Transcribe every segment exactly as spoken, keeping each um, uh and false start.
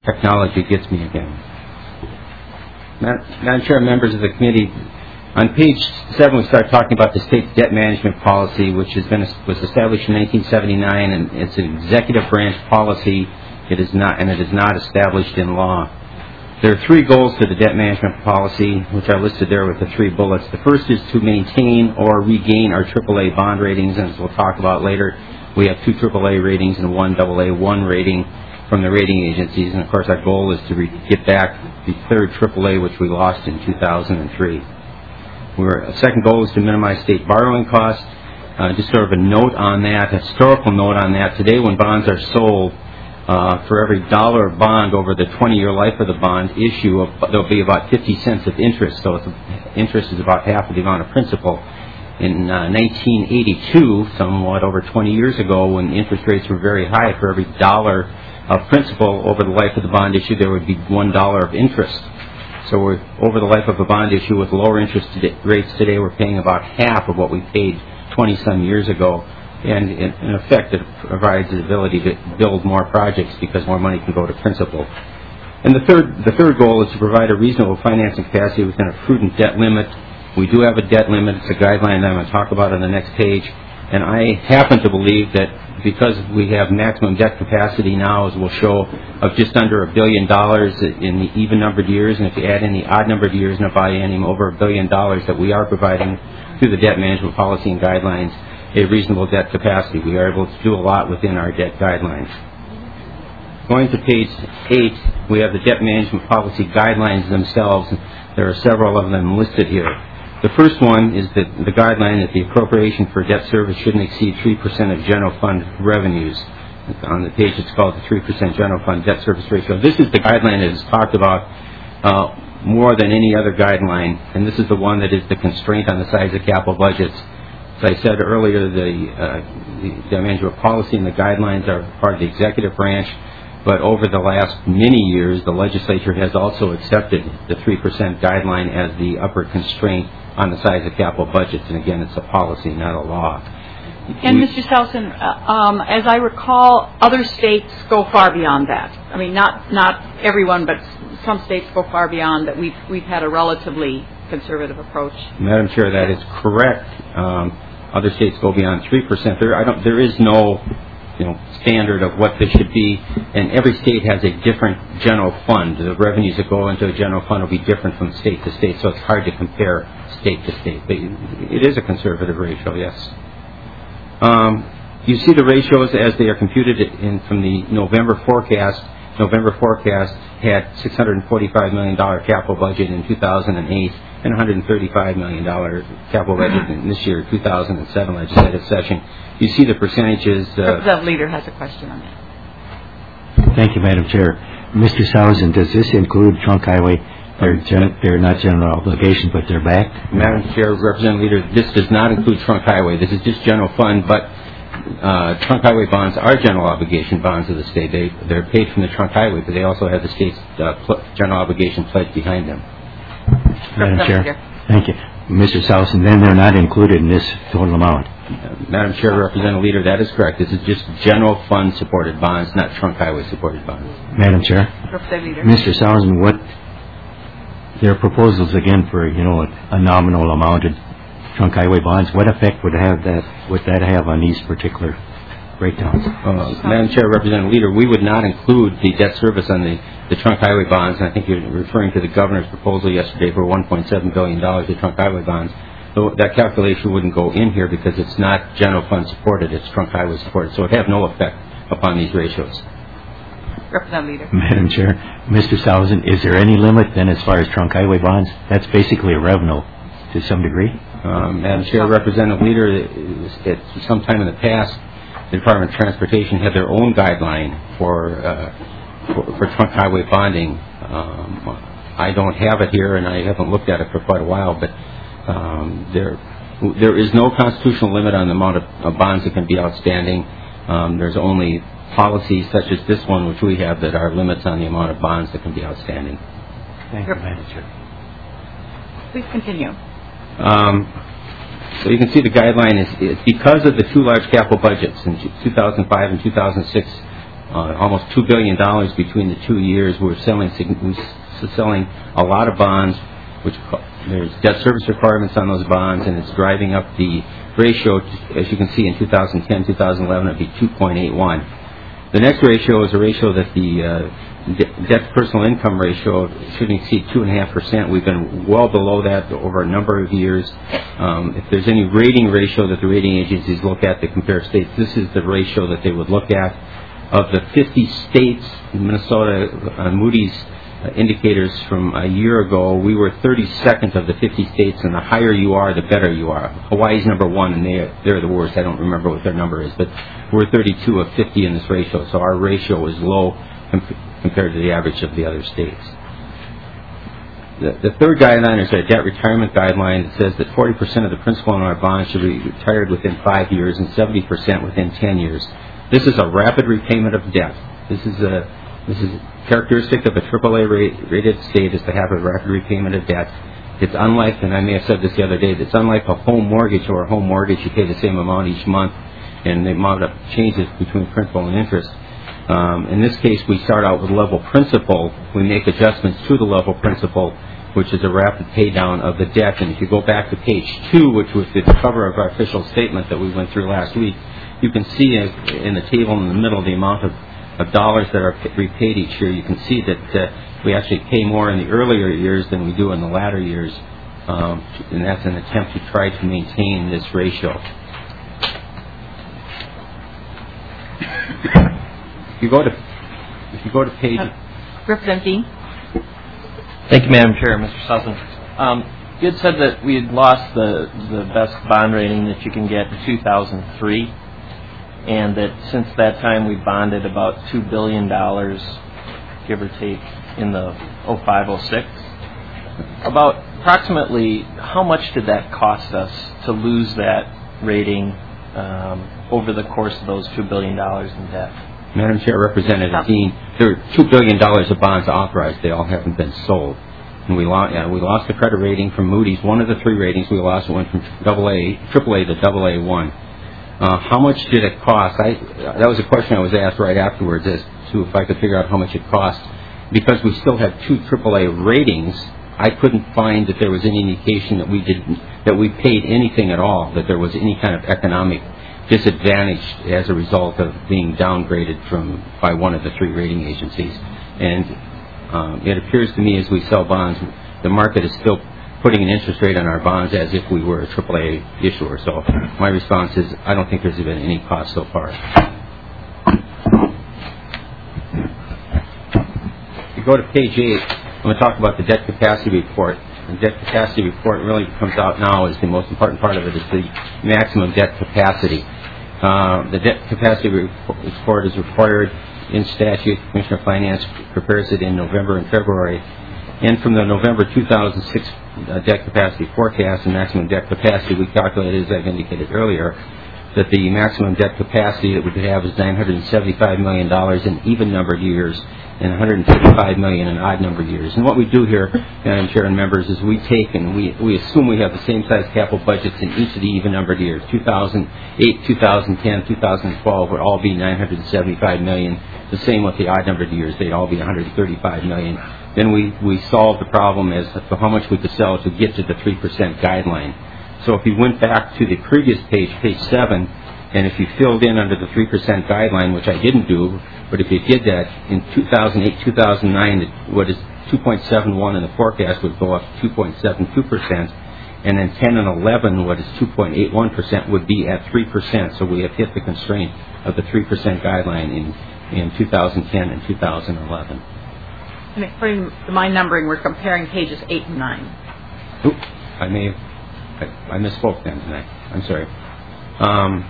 Technology gets me again. Madam Chair, members of the committee, on page seven we start talking about the state's debt management policy, which has been was established in nineteen seventy-nine, and it's an executive branch policy. It is not, and it is not established in law. There are three goals to the debt management policy, which are listed there with the three bullets. The first is to maintain or regain our triple A bond ratings, and as we'll talk about later, we have two triple A ratings and one double A one rating from the rating agencies, and of course our goal is to re- get back the third triple A, which we lost in two thousand three. Our second goal is to minimize state borrowing costs. Uh, just sort of a note on that, a historical note on that. Today, when bonds are sold, uh, for every dollar of bond over the twenty-year life of the bond issue, there'll be about fifty cents of interest. So it's, interest is about half of the amount of principal. In uh, nineteen eighty-two, somewhat over twenty years ago, when interest rates were very high, for every dollar of principal over the life of the bond issue, there would be one dollar of interest. So we're, over the life of a bond issue with lower interest today, rates today, we're paying about half of what we paid twenty-some years ago. And in, in effect, it provides the ability to build more projects because more money can go to principal. And the third, the third goal is to provide a reasonable financing capacity within a prudent debt limit. We do have a debt limit. It's a guideline that I'm going to talk about on the next page. And I happen to believe that because we have maximum debt capacity now, as we'll show, of just under a billion dollars in the even-numbered years, and if you add in the odd-numbered years in a biennium, over a billion dollars that we are providing through the debt management policy and guidelines, a reasonable debt capacity. We are able to do a lot within our debt guidelines. Going to page eight, we have the debt management policy guidelines themselves. There are several of them listed here. The first one is that the guideline that the appropriation for debt service shouldn't exceed three percent of general fund revenues. On the page it's called the three percent general fund debt service ratio. This is the guideline that is talked about uh, more than any other guideline, and this is the one that is the constraint on the size of capital budgets. As I said earlier, the, uh, the debt management policy and the guidelines are part of the executive branch, but over the last many years, the legislature has also accepted the three percent guideline as the upper constraint on the size of capital budgets. And again, it's a policy, not a law. And we, Mister Salson, uh, um, as I recall, other states go far beyond that. I mean, not not everyone, but some states go far beyond that. We've we've had a relatively conservative approach. Madam Chair, that is correct. Um, other states go beyond three percent. There, I don't. There is no, you know, standard of what this should be, and every state has a different general fund. The revenues that go into a general fund will be different from state to state, so it's hard to compare state to state. But it is a conservative ratio, yes. Um, you see the ratios as they are computed in from the November forecast. November forecast had six hundred forty-five million dollars capital budget in two thousand eight and one hundred thirty-five million dollars capital budget in this year, two thousand seven legislative session. You see the percentages. Uh, Representative Leader has a question on that. Thank you, Madam Chair. Mister Salson, does this include trunk highway? They're, gen- they're not general obligation, but they're backed? Madam Chair, Representative Leader, this does not include trunk highway. This is just general fund, but uh, trunk highway bonds are general obligation bonds of the state. They, they're paid from the trunk highway, but they also have the state's uh, pl- general obligation pledge behind them. Madam Chair, thank you. Mister Salson, then they're not included in this total amount? Uh, Madam Chair, Representative Leader, that is correct. This is just general fund supported bonds, not trunk highway supported bonds. Madam Chair, Representative Leader. Mister Salson, what their proposals again for, you know, a nominal amount of trunk highway bonds, what effect would have that would that have on these particular breakdowns? Uh, Madam Chair, Representative Leader, we would not include the debt service on the, the trunk highway bonds, and I think you're referring to the governor's proposal yesterday for one point seven billion dollars of trunk highway bonds. So that calculation wouldn't go in here because it's not general fund supported, it's trunk highway supported, so it would have no effect upon these ratios. Representative Leader. Madam Chair, Mister Salson, is there any limit then as far as trunk highway bonds? That's basically a revenue to some degree. Um, Madam Chair, Representative Leader, at some time in the past, the Department of Transportation had their own guideline for uh, for, for trunk highway bonding. Um, I don't have it here, and I haven't looked at it for quite a while, but um, there there is no constitutional limit on the amount of, of bonds that can be outstanding. Um, there's only policies such as this one, which we have, that are limits on the amount of bonds that can be outstanding. Thank you, Madam Chair. Please continue. Um, so you can see the guideline is, is because of the two large capital budgets in two thousand five and two thousand six, uh, almost two billion dollars between the two years. We're selling we're selling a lot of bonds, which there's debt service requirements on those bonds, and it's driving up the ratio. As you can see, in two thousand ten, two thousand eleven, it'd be two point eight one. The next ratio is a ratio that the uh, de- debt to personal income ratio shouldn't exceed two and a half percent. We've been well below that over a number of years. Um, if there's any rating ratio that the rating agencies look at that compare states, this is the ratio that they would look at. Of the fifty states, Minnesota, uh, Moody's uh, indicators from a year ago, we were thirty-second of the fifty states, and the higher you are, the better you are. Hawaii's number one, and they, they're the worst. I don't remember what their number is, but we're thirty-two of fifty in this ratio, so our ratio is low com- compared to the average of the other states. The, the third guideline is a debt retirement guideline that says that forty percent of the principal on our bonds should be retired within five years and seventy percent within ten years. This is a rapid repayment of debt. This is a this is characteristic of a triple A rated state, is to have a rapid repayment of debt. It's unlike, and I may have said this the other day, it's unlike a home mortgage. Or a home mortgage, you pay the same amount each month, and the amount of changes between principal and interest. Um, in this case, we start out with level principal. We make adjustments to the level principal, which is a rapid pay down of the debt. And if you go back to page two, which was the cover of our official statement that we went through last week, you can see in the table in the middle the amount of, of dollars that are repaid each year. You can see that uh, we actually pay more in the earlier years than we do in the latter years, um, and that's an attempt to try to maintain this ratio. If you go to, if you go to page... Uh, Representative Dean. Thank you, Madam Chair. Mister Southland. Um, you had said that we had lost the, the best bond rating that you can get in two thousand three, and that since that time we bonded about two billion dollars, give or take, in the oh five oh six. About approximately how much did that cost us to lose that rating um, over the course of those two billion dollars in debt? Madam Chair, Representative Dean, there are two billion dollars of bonds authorized. They all haven't been sold. And we, lo- yeah, we lost the credit rating from Moody's. One of the three ratings we lost went from double A, triple A to double A one. Uh, how much did it cost? I, that was a question I was asked right afterwards as to if I could figure out how much it cost. Because we still have two triple A ratings, I couldn't find that there was any indication that we didn't, that we paid anything at all, that there was any kind of economic disadvantage as a result of being downgraded from by one of the three rating agencies. And um, it appears to me as we sell bonds, the market is still putting an interest rate on our bonds as if we were a triple A issuer. So my response is I don't think there's been any cost so far. If you go to page eight, I'm going to talk about the debt capacity report. The debt capacity report really comes out now as the most important part of it is the maximum debt capacity. Uh, the debt capacity report is required in statute. Commissioner of Finance prepares it in November and February. And from the November two thousand six uh, debt capacity forecast and maximum debt capacity, we calculated, as I've indicated earlier, that the maximum debt capacity that we could have is nine hundred seventy-five million dollars in even-numbered years and one hundred fifty-five million dollars in odd-numbered years. And what we do here, Madam Chair and members, is we take and we, we assume we have the same size capital budgets in each of the even-numbered years. two thousand eight, two thousand ten, two thousand twelve would all be nine hundred seventy-five million dollars. The same with the odd-numbered years. They'd all be one hundred thirty-five million dollars. Then we, we solve the problem as to how much we could sell to get to the three percent guideline. So if you went back to the previous page, page seven, and if you filled in under the three percent guideline, which I didn't do, but if you did that, in two thousand eight, two thousand nine, what is two point seven one in the forecast would go up to two point seven two percent, and then ten and eleven, what is two point eight one percent, would be at three percent. So we have hit the constraint of the three percent guideline in, in two thousand ten and two thousand eleven. And according to my numbering, we're comparing pages eight and nine. Oop, I may have, I, I misspoke then tonight. I'm sorry. Um,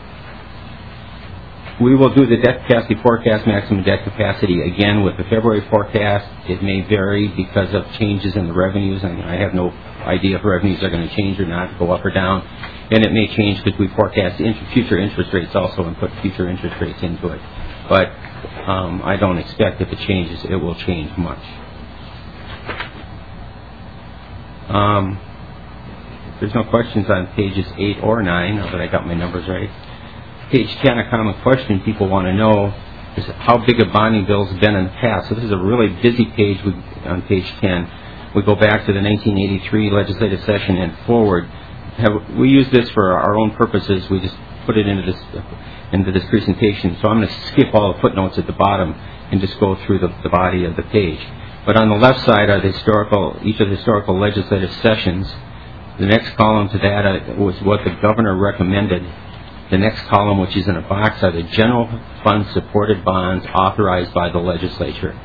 we will do the debt capacity forecast, maximum debt capacity again with the February forecast. It may vary because of changes in the revenues. I, mean, I have no idea if revenues are going to change or not, go up or down. And it may change because we forecast inter- future interest rates also and put future interest rates into it. But um, I don't expect if it changes, it will change much. Um, if there's no questions on pages eight or nine, now that I got my numbers right. Page ten, a common question people want to know is how big a bonding bill has been in the past. So this is a really busy page we, on page ten. We go back to the nineteen eighty-three legislative session and forward. Have, we use this for our own purposes. We just put it into this into this presentation. So I'm going to skip all the footnotes at the bottom and just go through the, the body of the page. But on the left side are the historical, each of the historical legislative sessions. The next column to that uh, was what the governor recommended. The next column, which is in a box, are the general fund supported bonds authorized by the legislature.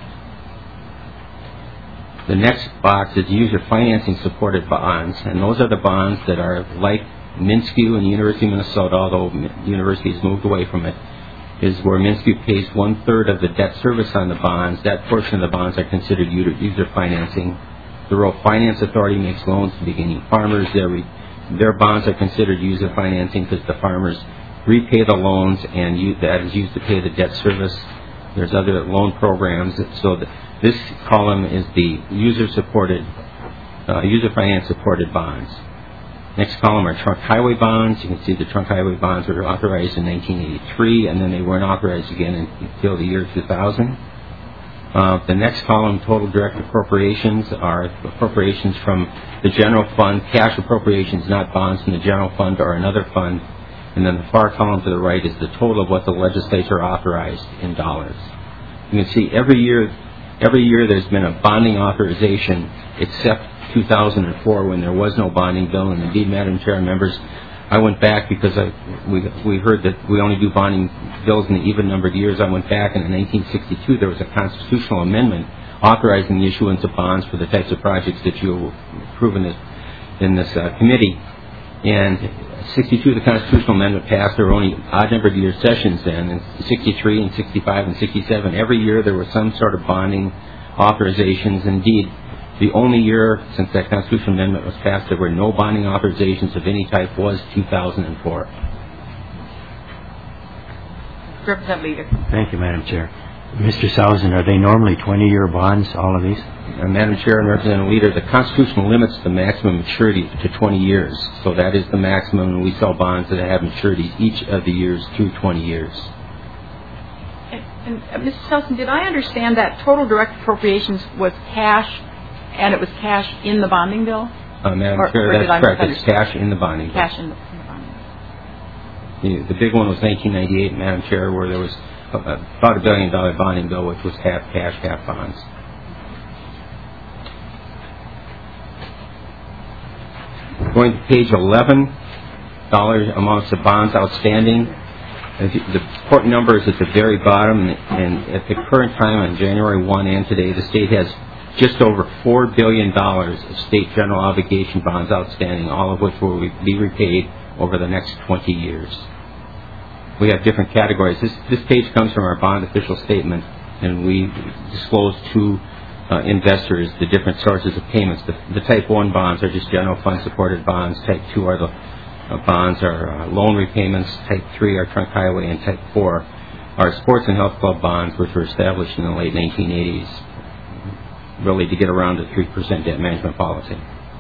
The next box is user financing supported bonds, and those are the bonds that are like Minskew and the University of Minnesota, although the university has moved away from it, is where Minskew pays one-third of the debt service on the bonds. That portion of the bonds are considered user financing. The Rural Finance Authority makes loans to beginning farmers. Their, re, their bonds are considered user financing because the farmers repay the loans, and use, that is used to pay the debt service. There's other loan programs. So the, this column is the user-supported, uh, user finance-supported bonds. Next column are trunk highway bonds. You can see the trunk highway bonds were authorized in nineteen eighty-three, and then they weren't authorized again until the year two thousand. Uh, the next column, total direct appropriations, are appropriations from the general fund, cash appropriations, not bonds from the general fund or another fund. And then the far column to the right is the total of what the legislature authorized in dollars. You can see every year, every year there's been a bonding authorization, except two thousand four when there was no bonding bill. And indeed, Madam Chair and members, I went back because I, we, we heard that we only do bonding bills in the even-numbered years. I went back, and in nineteen sixty-two there was a constitutional amendment authorizing the issuance of bonds for the types of projects that you approve in this, in this uh, committee. And sixty-two, the constitutional amendment passed. There were only odd-numbered year sessions then, and sixty-three and sixty-five and sixty-seven. Every year there was some sort of bonding authorizations. Indeed, the only year since that constitutional amendment was passed there were no bonding authorizations of any type was two thousand four. Representative Leader. Thank you, Madam Chair. Mister Sousen, are they normally twenty-year bonds, all of these? Uh, Madam Chair and Representative Leader, the Constitution limits the maximum maturity to twenty years. So that is the maximum, and we sell bonds that have maturities each of the years through twenty years. And, and uh, Mister Sousen, did I understand that total direct appropriations was cash, and it was cash in the bonding bill? Uh, Madam or, Chair, or that's correct. It's cash in the bonding bill. Cash in the, in the bonding bill. The, the big one was nineteen ninety-eight, Madam Chair, where there was a, about a billion dollar bonding bill, which was half cash, half bonds. Going to page eleven, dollar amounts of bonds outstanding. The important number is at the very bottom, and at the current time on January first and today, the state has just over four billion dollars of state general obligation bonds outstanding, all of which will be repaid over the next twenty years. We have different categories. This, this page comes from our bond official statement, and we disclose to uh, investors the different sources of payments. The, the type one bonds are just general fund supported bonds. Type two are the uh, bonds are uh, loan repayments. Type three are trunk highway, and type four are sports and health club bonds, which were established in the late nineteen eighties, really to get around the three percent debt management policy.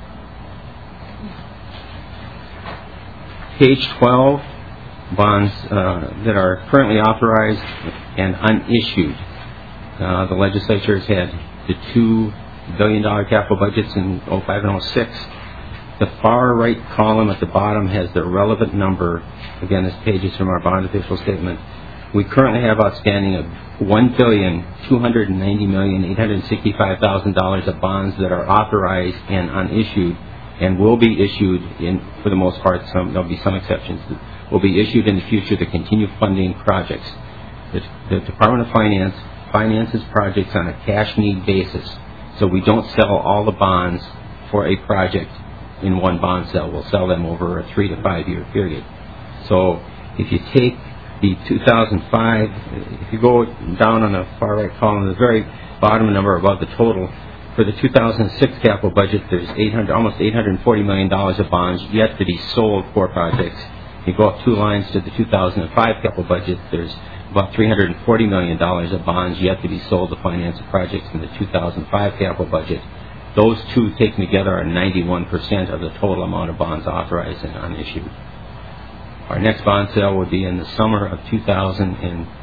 Page twelve, bonds uh, that are currently authorized and unissued. Uh, the legislature has had the two billion dollars capital budgets in oh five and oh six. The far right column at the bottom has the relevant number. Again, this page is from our bond official statement. We currently have outstanding of one billion two hundred ninety million eight hundred sixty-five thousand dollars of bonds that are authorized and unissued, and will be issued in, for the most part, some there'll be some exceptions, will be issued in the future to continue funding projects. The, the Department of Finance finances projects on a cash need basis, so we don't sell all the bonds for a project in one bond sale. We'll sell them over a three to five year period. So if you take the two thousand five, if you go down on the far right column, the very bottom number above the total, for the two thousand six capital budget, there's eight hundred, almost eight hundred forty million dollars of bonds yet to be sold for projects. You go up two lines to the two thousand five capital budget, there's about three hundred forty million dollars of bonds yet to be sold to finance projects in the two thousand five capital budget. Those two taken together are ninety-one percent of the total amount of bonds authorized and unissued. Our next bond sale will be in the summer of two thousand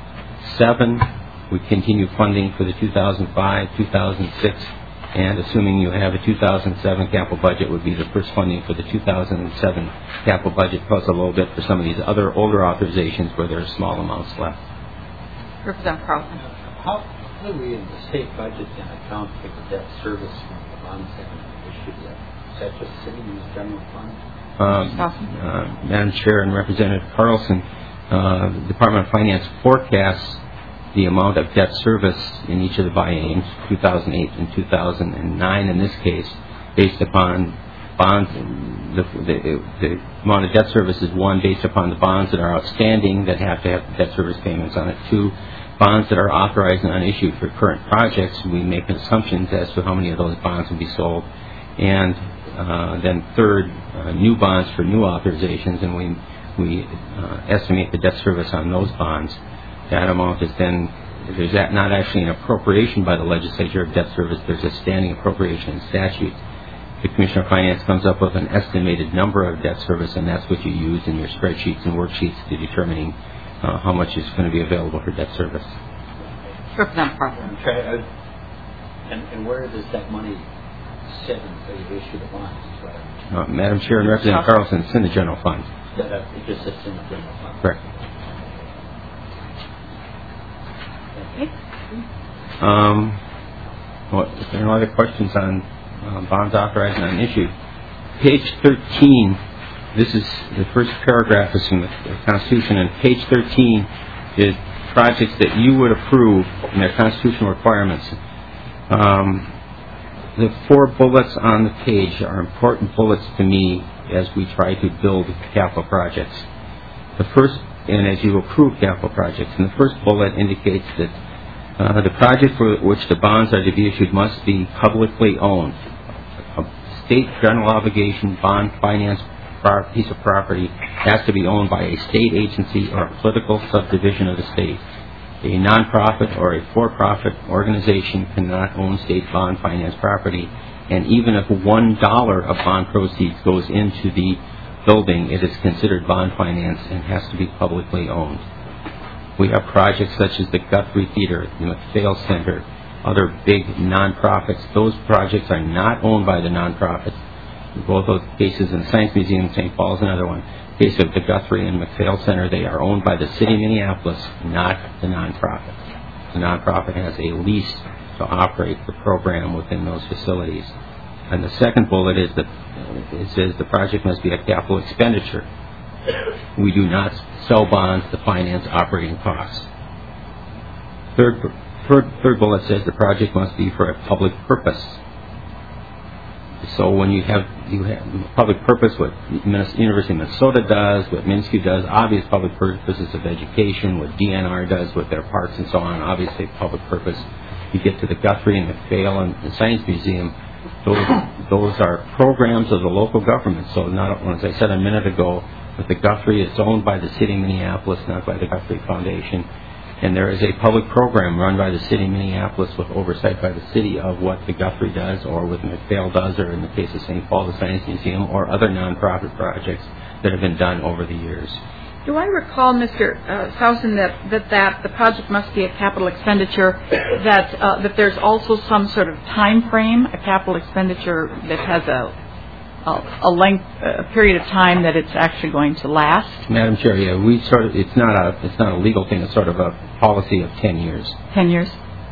seven, we continue funding for the two thousand five, two thousand six, and assuming you have a two thousand seven capital budget, would be the first funding for the two thousand seven capital budget, plus a little bit for some of these other older authorizations where there are small amounts left. Representative Carlson. How do we in the state budget can account for the debt service from the bonds that have been issued yet? Is that just sitting in the general fund? Um, uh, Madam Chair and Representative Carlson, uh, the Department of Finance forecasts the amount of debt service in each of the bienniums, two thousand eight and two thousand nine in this case, based upon bonds. The, the, the amount of debt service is one, based upon the bonds that are outstanding that have to have debt service payments on it. Two, bonds that are authorized and unissued for current projects. We make assumptions as to how many of those bonds will be sold. And uh, then third, uh, new bonds for new authorizations, and we, we uh, estimate the debt service on those bonds. That amount is then, there's that not actually an appropriation by the legislature of debt service, there's a standing appropriation in statute. The Commissioner of Finance comes up with an estimated number of debt service, and that's what you use in your spreadsheets and worksheets to determining uh, how much is going to be available for debt service. Representative Carlson. Okay, uh, and, and where does that money sit until you issue the bonds? Uh, Madam Chair and Representative Carlson, it's in the general fund. That, uh, it just sits in the general fund? Correct. Um, well, if there are no other questions on uh, bonds authorized and unissued, page thirteen, this is the first paragraph is from the Constitution, and page thirteen is projects that you would approve in their constitutional requirements. Um, the four bullets on the page are important bullets to me as we try to build capital projects. The first, and as you approve capital projects, and the first bullet indicates that Uh, the project for which the bonds are to be issued must be publicly owned. A state general obligation bond finance pro- piece of property has to be owned by a state agency or a political subdivision of the state. A nonprofit or a for-profit organization cannot own state bond finance property, and even if one dollar of bond proceeds goes into the building, it is considered bond finance and has to be publicly owned. We have projects such as the Guthrie Theater, the MacPhail Center, other big nonprofits. Those projects are not owned by the nonprofits. In both those cases, in the Science Museum in Saint Paul is another one. In the case of the Guthrie and MacPhail Center, they are owned by the city of Minneapolis, not the nonprofit. The nonprofit has a lease to operate the program within those facilities. And the second bullet is that it says the project must be a capital expenditure. We do not sell bonds to finance operating costs. Third, third, third bullet says the project must be for a public purpose. So when you have you have public purpose, what University of Minnesota does, what Minsky does, obvious public purposes of education, what D N R does with their parks and so on, obviously public purpose. You get to the Guthrie and MacPhail and the Science Museum, those, those are programs of the local government. So not, as I said a minute ago, with the Guthrie, it's owned by the city of Minneapolis, not by the Guthrie Foundation. And there is a public program run by the city of Minneapolis with oversight by the city of what the Guthrie does, or what MacPhail does, or in the case of Saint Paul, the Science Museum, or other nonprofit projects that have been done over the years. Do I recall, Mister Uh, Sousen, that, that that the project must be a capital expenditure, that uh, that there's also some sort of time frame, a capital expenditure that has a a length, a period of time that it's actually going to last? Madam Chair, yeah, we sort of, it's not a, it's not a legal thing, it's sort of a policy of ten years. Ten years.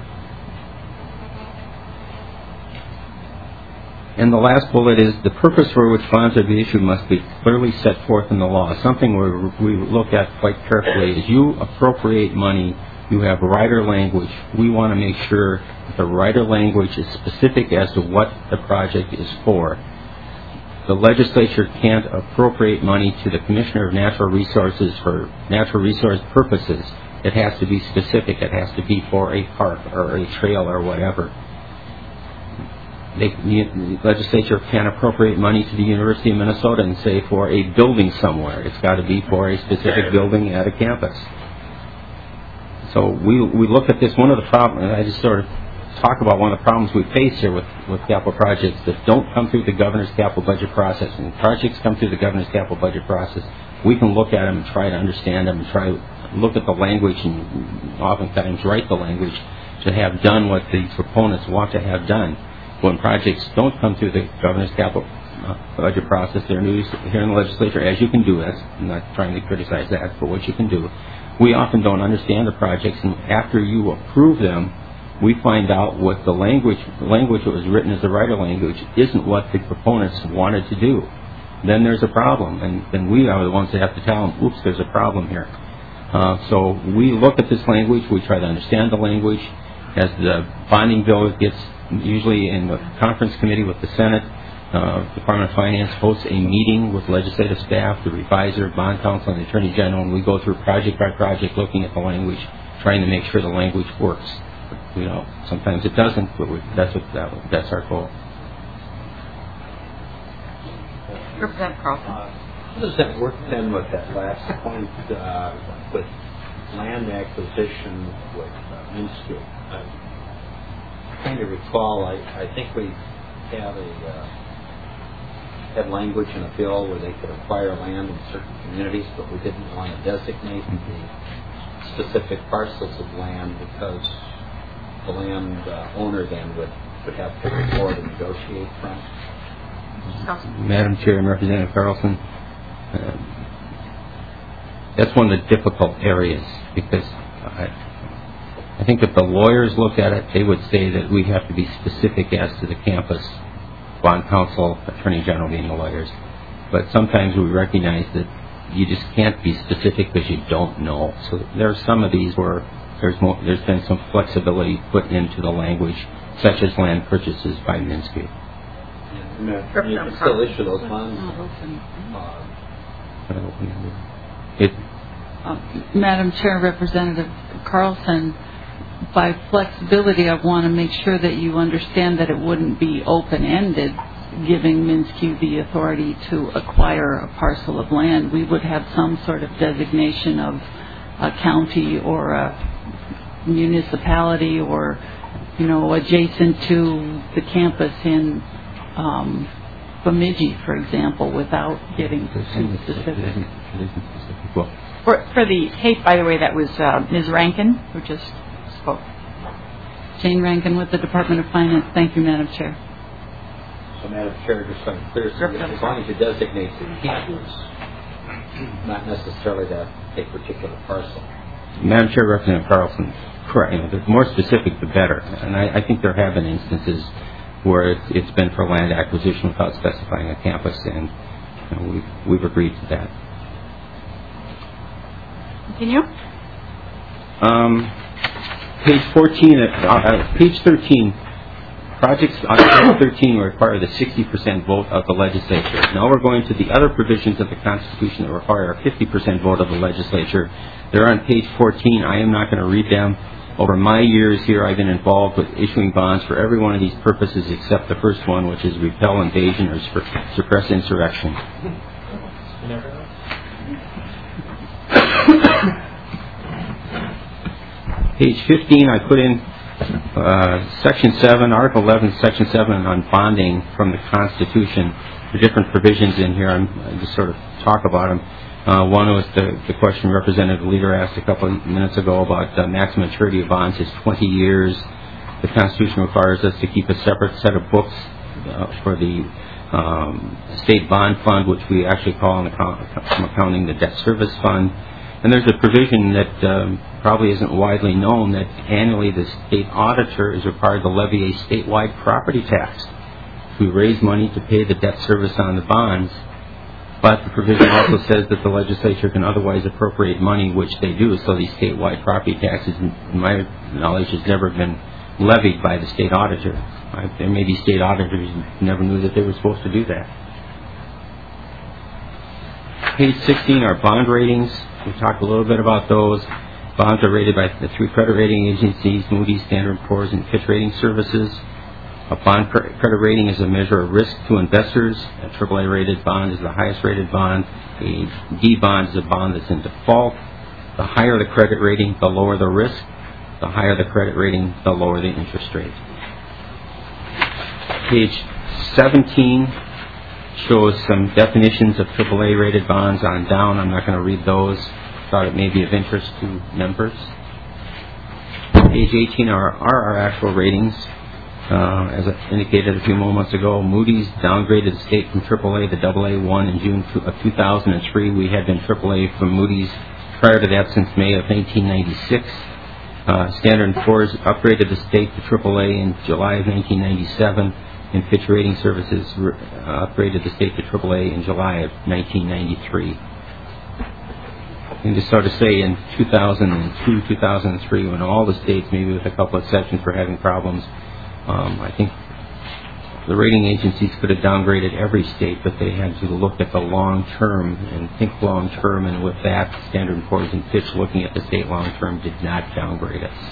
And the last bullet is the purpose for which bonds are to be issued must be clearly set forth in the law. Something we we look at quite carefully is you appropriate money, you have rider language. We want to make sure that the rider language is specific as to what the project is for. The legislature can't appropriate money to the Commissioner of Natural Resources for natural resource purposes. It has to be specific. It has to be for a park or a trail or whatever. They, the legislature can't appropriate money to the University of Minnesota and say for a building somewhere. It's got to be for a specific building at a campus. So we we look at this. One of the problems, and I just sort of talk about one of the problems we face here with, with capital projects that don't come through the governor's capital budget process. When projects come through the governor's capital budget process, we can look at them and try to understand them and try look at the language and oftentimes write the language to have done what the proponents want to have done. When projects don't come through the governor's capital uh, budget process, they're new here in the legislature, as you can do. That's, I'm not trying to criticize that, but what you can do. We often don't understand the projects, and after you approve them, we find out what the language, the language that was written as the writer language isn't what the proponents wanted to do. Then there's a problem, and then we are the ones that have to tell them, oops, there's a problem here. Uh, so we look at this language, we try to understand the language. As the bonding bill gets usually in the conference committee with the Senate, uh, Department of Finance hosts a meeting with legislative staff, the reviser, bond counsel, and the attorney general, and we go through project by project looking at the language, trying to make sure the language works. You know, sometimes it doesn't, but we, that's what that, that's our goal. Representative Carlson. Uh, how does that work then with that last point uh, with land acquisition with uh, Minsky? I'm trying to recall, I, I think we had a uh, had language in a bill where they could acquire land in certain communities, but we didn't want to designate the specific parcels of land because the land uh, owner then would, would have to report and negotiate from. Madam Chair and Representative Carlson, uh, that's one of the difficult areas because I, I think if the lawyers looked at it, they would say that we have to be specific as to the campus, bond counsel, attorney general being the lawyers. But sometimes we recognize that you just can't be specific because you don't know. So there are some of these where there's more, there's been some flexibility put into the language, such as land purchases by Minsky. And you can still issue those bonds. Uh, It, Uh, Madam Chair, Representative Carlson, by flexibility, I want to make sure that you understand that it wouldn't be open-ended, giving Minsky the authority to acquire a parcel of land. We would have some sort of designation of a county or a municipality or, you know, adjacent to the campus in um, Bemidji, for example, without getting too specific. well, For, for the tape, by the way, that was uh, Miz Rankin who just spoke. Jane Rankin with the Department of Finance. Thank you, Madam Chair. So, Madam Chair, just so I'm clear, so as long as you designate the campus, not necessarily that a particular parcel. Madam Chair, Representative Carlson, correct. You know, the more specific, the better. And I, I think there have been instances where it's, it's been for land acquisition without specifying a campus, and you know, we've, we've agreed to that. Continue. Um, page fourteen, uh, uh, page thirteen, projects on page thirteen require the sixty percent vote of the legislature. Now we're going to the other provisions of the Constitution that require a fifty percent vote of the legislature. They're on page fourteen. I am not going to read them. Over my years here, I've been involved with issuing bonds for every one of these purposes except the first one, which is repel invasion or suppress insurrection. Page fifteen, I put in uh, Section seven, Article eleven, Section seven on bonding from the Constitution. The different provisions in here, I'm, I just sort of talk about them. Uh, one was the, the question Representative Leader asked a couple of minutes ago about uh, maximum maturity of bonds is twenty years. The Constitution requires us to keep a separate set of books uh, for the um, State Bond Fund, which we actually call in from accounting the Debt Service Fund. And there's a provision that um, probably isn't widely known that annually the state auditor is required to levy a statewide property tax. We raise money to pay the debt service on the bonds, but the provision also says that the legislature can otherwise appropriate money, which they do, so these statewide property taxes, in my knowledge, has never been levied by the state auditor. Uh, there may be state auditors who never knew that they were supposed to do that. Page sixteen are bond ratings. We talked a little bit about those. Bonds are rated by the three credit rating agencies, Moody's, Standard and Poor's, and Fitch Rating Services. A bond credit rating is a measure of risk to investors. A triple A rated bond is the highest rated bond. A D bond is a bond that's in default. The higher the credit rating, the lower the risk. The higher the credit rating, the lower the interest rate. Page seventeen shows some definitions of triple A rated bonds on down. I'm not going to read those. thought it may be of interest to members. Page eighteen are, are our actual ratings. Uh, as I indicated a few moments ago, Moody's downgraded the state from triple A to double A one in June of two thousand three. We had been triple A from Moody's prior to that since May of nineteen ninety-six. Uh, Standard and Poor's upgraded the state to triple A in July of nineteen ninety-seven, and Fitch Rating Services uh, upgraded the state to triple A in July of nineteen ninety-three. And just sort of say in two thousand two, two thousand three, when all the states, maybe with a couple exceptions, were having problems, um, I think the rating agencies could have downgraded every state, but they had to look at the long term and think long term, and with that, Standard and Poor's and Fitch looking at the state long term did not downgrade us.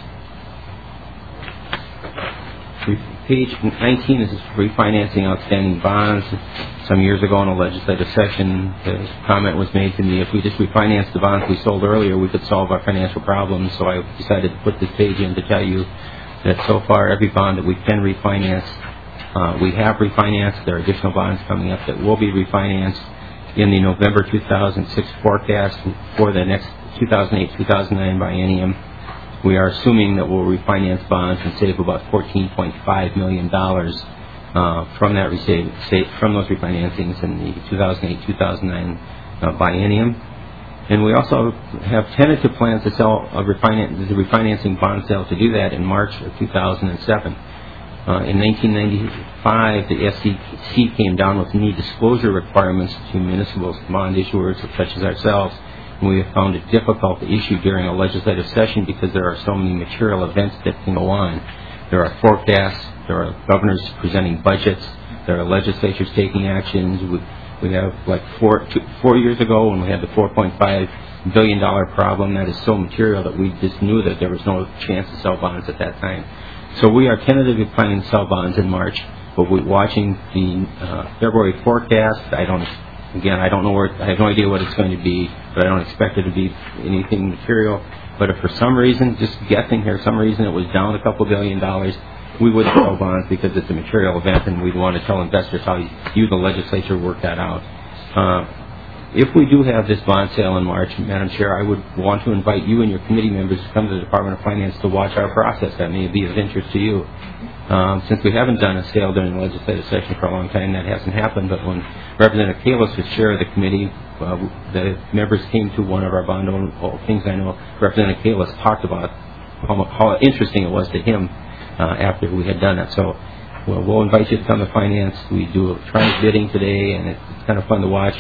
Page nineteen is refinancing outstanding bonds. Some years ago in a legislative session, the comment was made to me, if we just refinanced the bonds we sold earlier, we could solve our financial problems. So I decided to put this page in to tell you that so far every bond that we can refinance, uh, we have refinanced. There are additional bonds coming up that will be refinanced in the November two thousand six forecast for the next two thousand eight two thousand nine biennium. We are assuming that we'll refinance bonds and save about fourteen point five million dollars uh, from that resave, from those refinancings in the two thousand eight two thousand nine uh, biennium. And we also have tentative plans to sell a refinance, the refinancing bond sale to do that in March of two thousand seven. Uh, in nineteen ninety-five, the S E C came down with new disclosure requirements to municipal bond issuers such as ourselves. We have found it difficult to issue during a legislative session because there are so many material events that can go on. There are forecasts, there are governors presenting budgets, there are legislatures taking actions. We, we have like four, two, four years ago when we had the four point five billion dollars problem, that is so material that we just knew that there was no chance to sell bonds at that time. So we are tentatively planning to sell bonds in March, but we're watching the uh, February forecast. I don't Again, I don't know where, I have no idea what it's going to be, but I don't expect it to be anything material. But if for some reason, just guessing here, some reason it was down a couple billion dollars, we would sell bonds because it's a material event and we'd want to tell investors how you, the legislature, work that out. Uh, if we do have this bond sale in March, Madam Chair, I would want to invite you and your committee members to come to the Department of Finance to watch our process. That may be of interest to you. Um, since we haven't done a sale during the legislative session for a long time, that hasn't happened. But when Representative Kalis was chair of the committee, uh, the members came to one of our bond owners. All things I know, Representative Kalis talked about how, how interesting it was to him uh, after we had done it. So well, we'll invite you to come to Finance. We do electronic bidding today, and it's kind of fun to watch.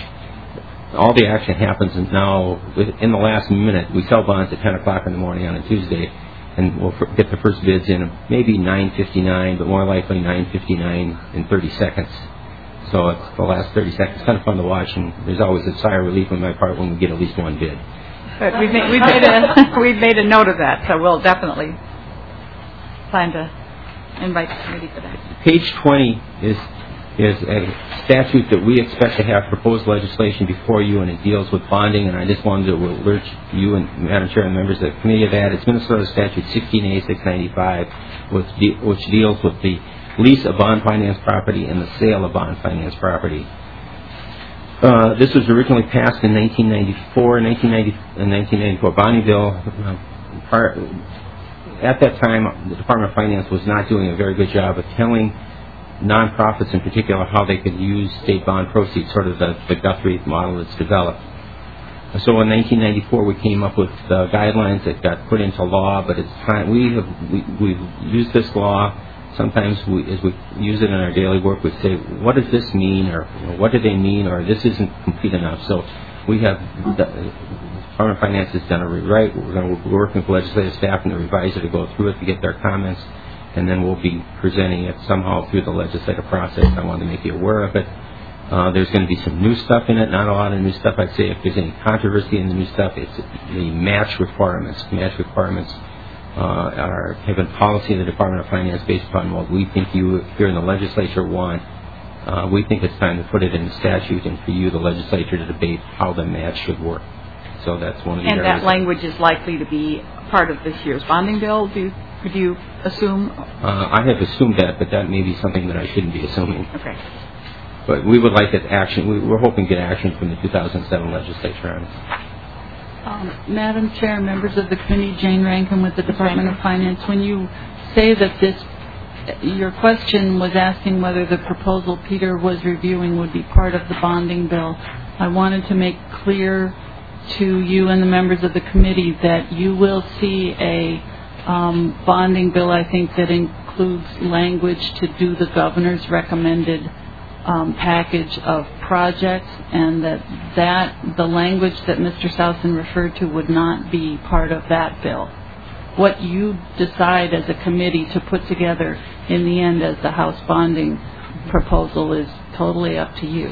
All the action happens now in the last minute. We sell bonds at ten o'clock in the morning on a Tuesday, and we'll get the first bids in maybe nine fifty-nine, but more likely nine fifty-nine in thirty seconds. So it's the last thirty seconds. It's kind of fun to watch, and there's always a sigh of relief on my part when we get at least one bid. But we've made, we've made a we've made a note of that, so we'll definitely plan to invite the committee for that. Page twenty is is a statute that we expect to have proposed legislation before you, and it deals with bonding, and I just wanted to alert you and Madam Chair and members of the committee of that. It's Minnesota Statute sixteen A six ninety-five, which, de- which deals with the lease of bond finance property and the sale of bond finance property. Uh, this was originally passed in nineteen ninety-four, nineteen ninety, and nineteen ninety-four bonding bill. Uh, part, at that time, the Department of Finance was not doing a very good job of telling nonprofits in particular how they could use state bond proceeds, sort of the, the Guthrie model that's developed. So in nineteen ninety-four, we came up with uh, guidelines that got put into law, but it's time, we have we, we've used this law. Sometimes we, as we use it in our daily work, we say, what does this mean, or you know, what do they mean, or this isn't complete enough. So we have, the Department of Finance has done a rewrite. We're going to be working with legislative staff and the reviser to go through it to get their comments, and then we'll be presenting it somehow through the legislative process. I wanted to make you aware of it. Uh, there's going to be some new stuff in it, not a lot of new stuff. I'd say if there's any controversy in the new stuff, it's the match requirements. Match requirements uh, are have been policy of the Department of Finance based upon what we think you here in the legislature want. Uh, we think it's time to put it in the statute and for you, the legislature, to debate how the match should work. So that's one of the And areas. that language is likely to be part of this year's bonding bill. Do you, could you assume? Uh, I have assumed that, but that may be something that I shouldn't be assuming. Okay. But we would like that action. We, we're hoping to get action from the two thousand seven legislature on it. Um, Madam Chair, members of the committee, Jane Rankin with the Department of Finance, when you say that this, your question was asking whether the proposal Peter was reviewing would be part of the bonding bill, I wanted to make clear to you and the members of the committee that you will see a um, bonding bill, I think, that includes language to do the governor's recommended Um, package of projects, and that, that the language that Mister Southon referred to would not be part of that bill. What you decide as a committee to put together in the end as the House bonding proposal is totally up to you.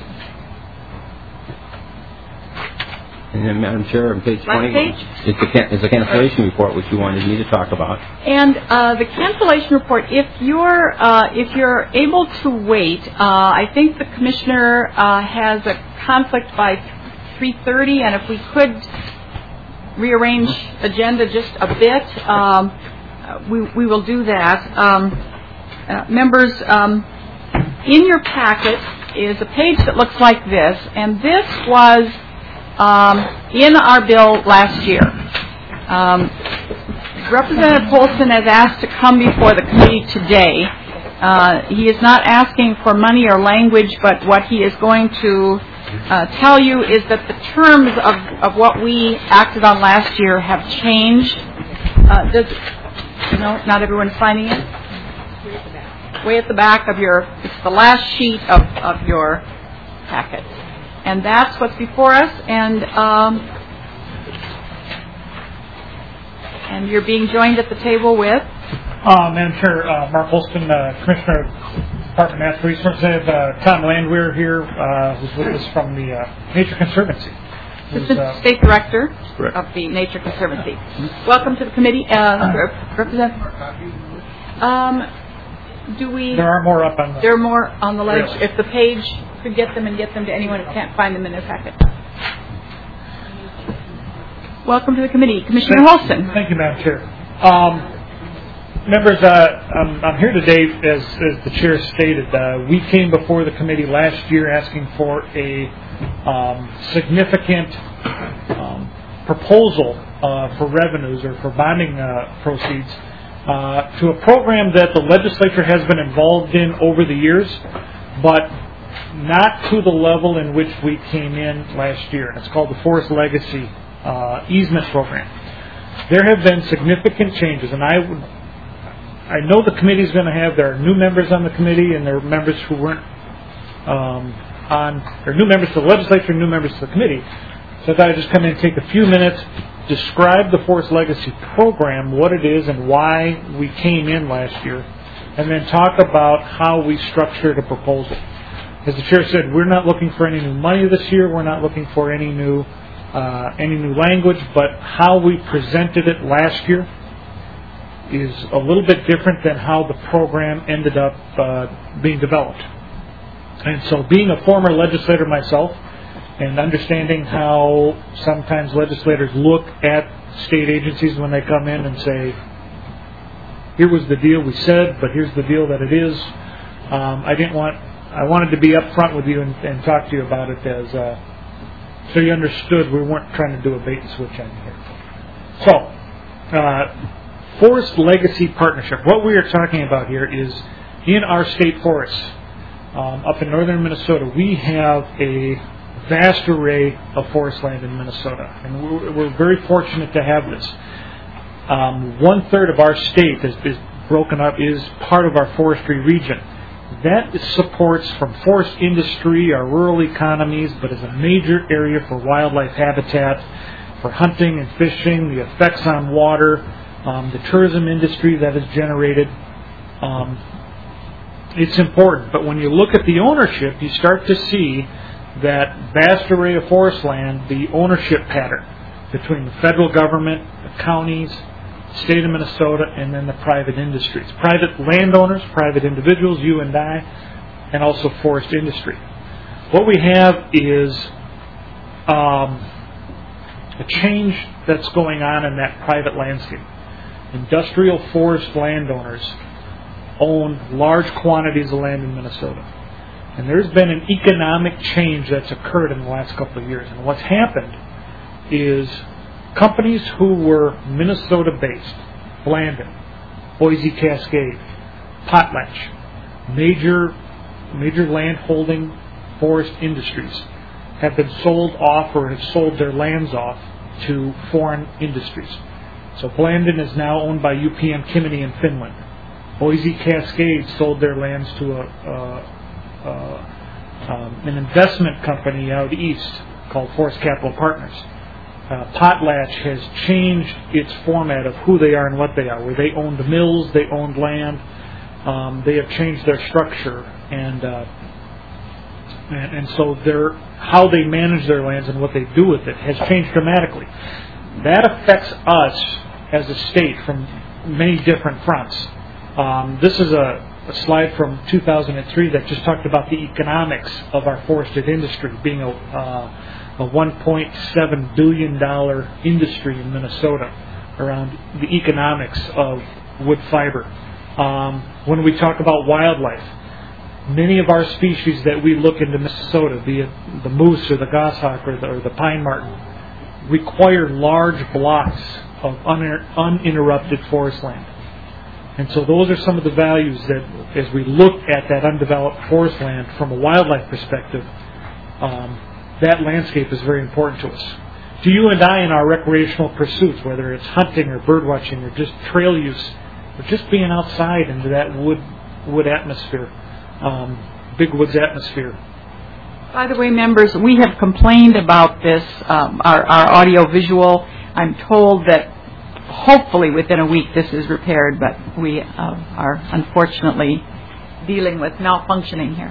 And then, Madam Chair, on page Last twenty page? is the, can- is the cancellation report, which you wanted me to talk about. And uh, the cancellation report, if you're uh, if you're able to wait, uh, I think the commissioner uh, has a conflict by three thirty, and if we could rearrange agenda just a bit, um, we we will do that. Um, uh, members, um, in your packet is a page that looks like this, and this was Um, in our bill last year. Um, Representative Polson has asked to come before the committee today. Uh, he is not asking for money or language, but what he is going to uh, tell you is that the terms of, of what we acted on last year have changed. Uh, does, you know, not everyone's signing it? Way at the back of your, it's the last sheet of, of your packet. And that's what's before us, and um, and you're being joined at the table with? Uh, Madam Chair, uh, Mark Holston, uh, Commissioner of Department of Natural Resources. I have uh, Tom Landwehr here, uh, who's with us from the uh, Nature Conservancy. Assistant uh, State Director Correct. of the Nature Conservancy. Welcome to the committee. Uh, Representative. Um, do we? There are more up on the... There are more on the ledge. Really? If the page could get them and get them to anyone who can't find them in their packet. Welcome to the committee. Commissioner Thank, Holston. Thank you, Madam Chair. Um, members, uh, I'm, I'm here today, as, as the Chair stated. Uh, we came before the committee last year asking for a um, significant um, proposal uh, for revenues or for bonding uh, proceeds uh, to a program that the legislature has been involved in over the years, but not to the level in which we came in last year. It's called the Forest Legacy uh, Easement Program. There have been significant changes, and I would, I know the committee is going to have, there are new members on the committee, and there are members who weren't um, on, there are new members to the legislature and new members to the committee. So I thought I'd just come in and take a few minutes, describe the Forest Legacy Program, what it is, and why we came in last year, and then talk about how we structured a proposal. As the Chair said, we're not looking for any new money this year. We're not looking for any new uh, any new language, but how we presented it last year is a little bit different than how the program ended up uh, being developed. And so, being a former legislator myself, and understanding how sometimes legislators look at state agencies when they come in and say, "Here was the deal we said, but here's the deal that it is." Um, I didn't want. I wanted to be up front with you and, and talk to you about it as uh, so you understood we weren't trying to do a bait and switch on you here. So, uh, Forest Legacy Partnership. What we are talking about here is in our state forests um, up in northern Minnesota, we have a vast array of forest land in Minnesota, and we're, we're very fortunate to have this. Um, one third of our state is, is broken up, is part of our forestry region. That supports from forest industry, our rural economies, but is a major area for wildlife habitat, for hunting and fishing, the effects on water, um, the tourism industry that is generated. Um, it's important, but when you look at the ownership, you start to see that vast array of forest land, the ownership pattern between the federal government, the counties, state of Minnesota, and then the private industries. Private landowners, private individuals, you and I, and also forest industry. What we have is um, a change that's going on in that private landscape. Industrial forest landowners own large quantities of land in Minnesota. And there's been an economic change that's occurred in the last couple of years. And what's happened is companies who were Minnesota-based, Blandin, Boise Cascade, Potlatch, major, major land-holding forest industries, have been sold off or have sold their lands off to foreign industries. So Blandin is now owned by U P M Kymmene in Finland. Boise Cascade sold their lands to a, a, a um, an investment company out east called Forest Capital Partners. Uh, Potlatch has changed its format of who they are and what they are. Where they owned mills, they owned land. Um, they have changed their structure, and uh, and, and so their how they manage their lands and what they do with it has changed dramatically. That affects us as a state from many different fronts. Um, this is a, a slide from two thousand three that just talked about the economics of our forested industry being a, uh, a one point seven billion dollars industry in Minnesota around the economics of wood fiber. Um, when we talk about wildlife, many of our species that we look into Minnesota, be it the moose or the goshawk or the, or the pine marten, require large blocks of un- uninterrupted forest land. And so those are some of the values that, as we look at that undeveloped forest land from a wildlife perspective, um, that landscape is very important to us. To you and I in our recreational pursuits, whether it's hunting or bird watching or just trail use, or just being outside into that wood wood atmosphere, um, big woods atmosphere. By the way, members, we have complained about this, um, our, our audio-visual. I'm told that hopefully within a week this is repaired, but we uh, are unfortunately dealing with malfunctioning here.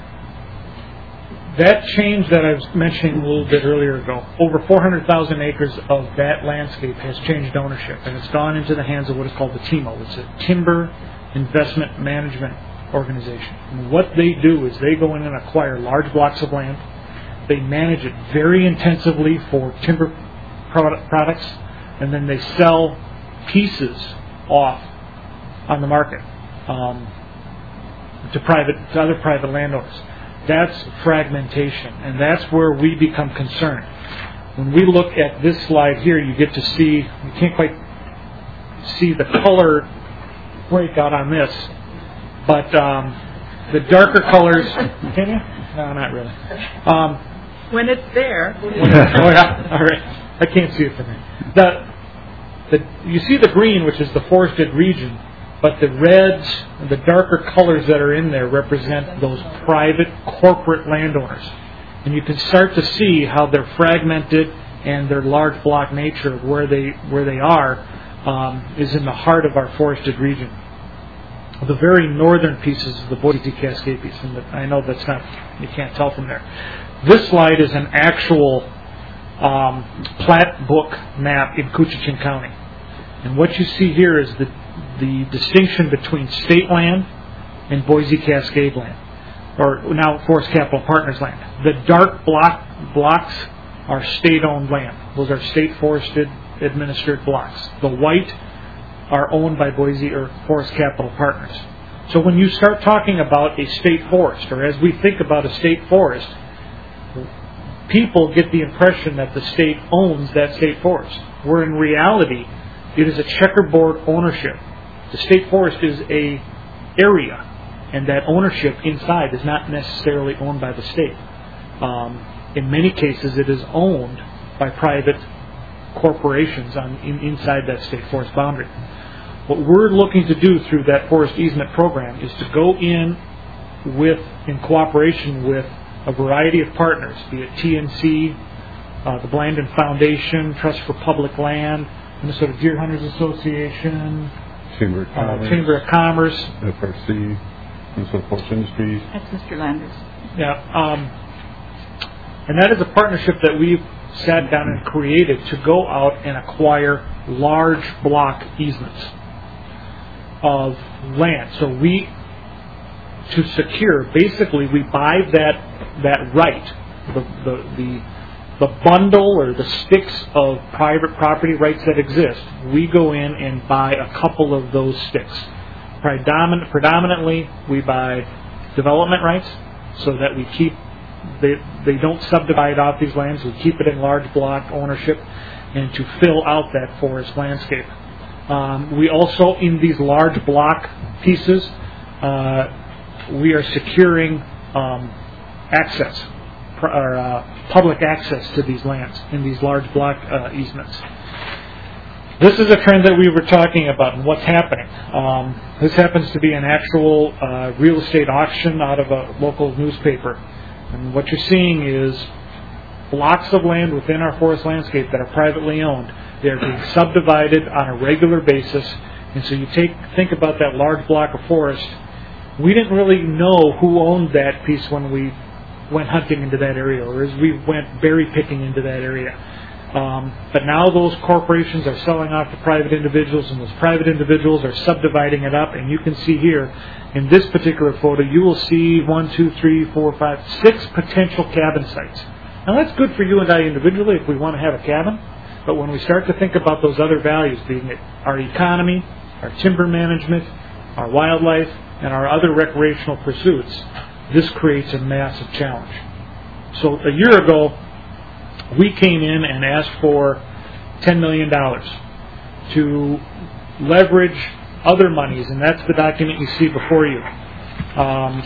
That change that I was mentioning a little bit earlier ago, over four hundred thousand acres of that landscape has changed ownership, and it's gone into the hands of what is called the T I M O. It's a Timber Investment Management Organization. And what they do is they go in and acquire large blocks of land. They manage it very intensively for timber product, products, and then they sell pieces off on the market um, to private, to other private landowners. That's fragmentation, and that's where we become concerned. When we look at this slide here, you get to see, you can't quite see the color breakout on this, but um, the darker colors, can you? No, not really. Um, when it's there. When it's, oh yeah, all right. I can't see it from here. The, the, you see the green, which is the forested region, but the reds and the darker colors that are in there represent those private corporate landowners. And you can start to see how they're fragmented, and their large block nature of where they where they are um, is in the heart of our forested region. The very northern pieces of the Boise Cascade piece, and I know that's not, you can't tell from there. This slide is an actual um, plat book map in Coochin County. And what you see here is the the distinction between state land and Boise Cascade land, or now Forest Capital Partners land. The dark block blocks are state-owned land. Those are state forested administered blocks. The white are owned by Boise or Forest Capital Partners. So when you start talking about a state forest, or as we think about a state forest, people get the impression that the state owns that state forest, where in reality it is a checkerboard ownership. The state forest is a area, and that ownership inside is not necessarily owned by the state. Um, in many cases, it is owned by private corporations on in, inside that state forest boundary. What we're looking to do through that forest easement program is to go in with, in cooperation with a variety of partners, be it T N C, uh, the Blandin Foundation, Trust for Public Land, Minnesota Deer Hunters Association, Chamber of Commerce, uh, Chamber of Commerce, F R C, Minnesota Forest Industries. That's Mister Landers. Yeah, um, and that is a partnership that we've sat down and created to go out and acquire large block easements of land. So we, to secure, basically we buy that that right, the the the, the bundle or the sticks of private property rights that exist. We go in and buy a couple of those sticks. Predomin- predominantly, we buy development rights so that we keep they they don't subdivide off these lands. We keep it in large block ownership. and to fill out that forest landscape. Um, we also, in these large block pieces, uh, we are securing um, access, pr- or uh, public access to these lands in these large block uh, easements. This is a trend that we were talking about and what's happening. Um, this happens to be an actual uh, real estate auction out of a local newspaper. And what you're seeing is blocks of land within our forest landscape that are privately owned. They're being subdivided on a regular basis. And so you take think about that large block of forest. We didn't really know who owned that piece when we went hunting into that area, or as we went berry picking into that area. Um, but now those corporations are selling off to private individuals, and those private individuals are subdividing it up. And you can see here, in this particular photo, you will see one, two, three, four, five, six potential cabin sites. Now that's good for you and I individually if we want to have a cabin. But when we start to think about those other values, being it our economy, our timber management, our wildlife, and our other recreational pursuits, this creates a massive challenge. So a year ago, we came in and asked for ten million dollars to leverage other monies, and that's the document you see before you. Um,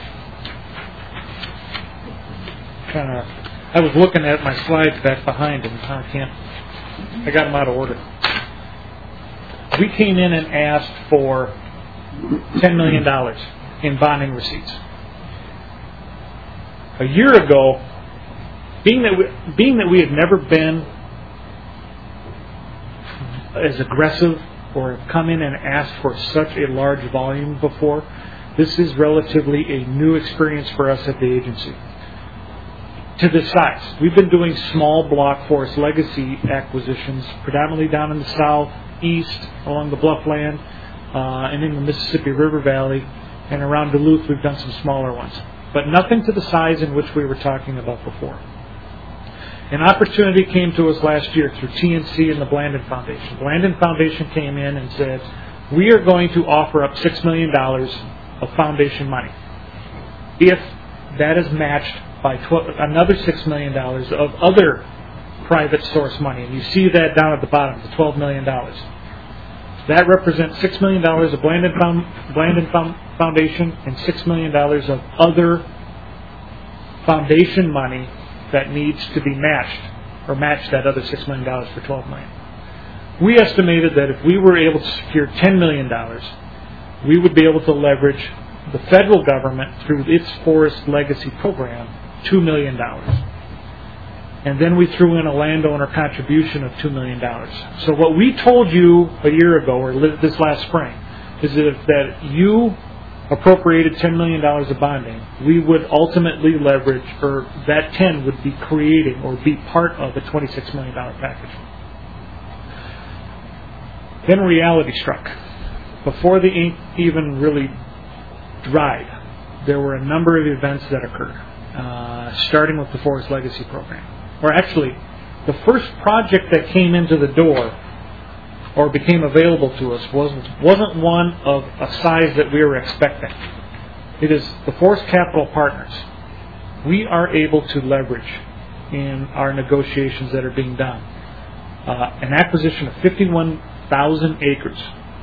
kind of, I was looking at my slides back behind, and I can't. I got them out of order. We came in and asked for ten million dollars in bonding receipts. A year ago, being that we, being that we had never been as aggressive or have come in and asked for such a large volume before, this is relatively a new experience for us at the agency. To this size, we've been doing small block forest legacy acquisitions, predominantly down in the south, east, along the bluffland, uh, and in the Mississippi River Valley, and around Duluth we've done some smaller ones. But nothing to the size in which we were talking about before. An opportunity came to us last year through T N C and the Blandin Foundation. Blandin Foundation came in and said, we are going to offer up six million dollars of foundation money if that is matched by twelve, another six million dollars of other private source money. And you see that down at the bottom, the twelve million dollars. That represents six million dollars of Blandin, Found, Blandin Foundation and six million dollars of other foundation money that needs to be matched, or match that other six million dollars for twelve million dollars. We estimated that if we were able to secure ten million dollars, we would be able to leverage the federal government through its Forest Legacy Program two million dollars. And then we threw in a landowner contribution of two million dollars. So what we told you a year ago, or this last spring, is that if that you appropriated ten million dollars of bonding, we would ultimately leverage, or that ten would be creating or be part of a twenty-six million dollars package. Then reality struck. Before the ink even really dried, there were a number of events that occurred, uh, starting with the Forest Legacy Program. Or actually, the first project that came into the door or became available to us wasn't, wasn't one of a size that we were expecting. It is the Forest Capital Partners. We are able to leverage in our negotiations that are being done uh, an acquisition of fifty-one thousand acres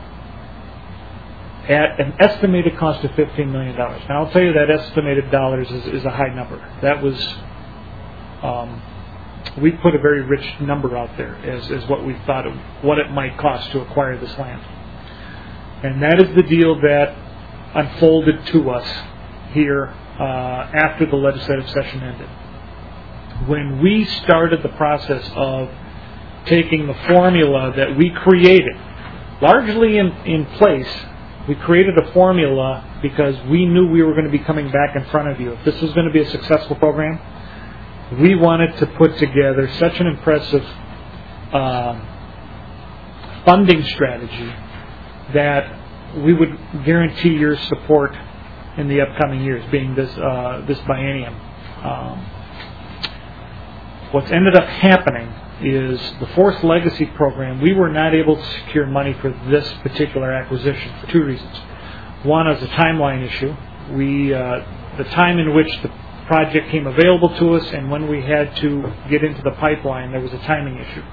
at an estimated cost of fifteen million dollars. Now, I'll tell you that estimated dollars is, is a high number. That was... Um, we put a very rich number out there as, as what we thought of what it might cost to acquire this land. And that is the deal that unfolded to us here uh, after the legislative session ended. When we started the process of taking the formula that we created, largely in, in place, we created a formula because we knew we were going to be coming back in front of you. If this was going to be a successful program, we wanted to put together such an impressive uh, funding strategy that we would guarantee your support in the upcoming years, being this uh, this biennium. Um, what's ended up happening is the Forest Legacy Program, we were not able to secure money for this particular acquisition for two reasons. One is a timeline issue. We uh, the time in which the project came available to us and when we had to get into the pipeline, there was a timing issue.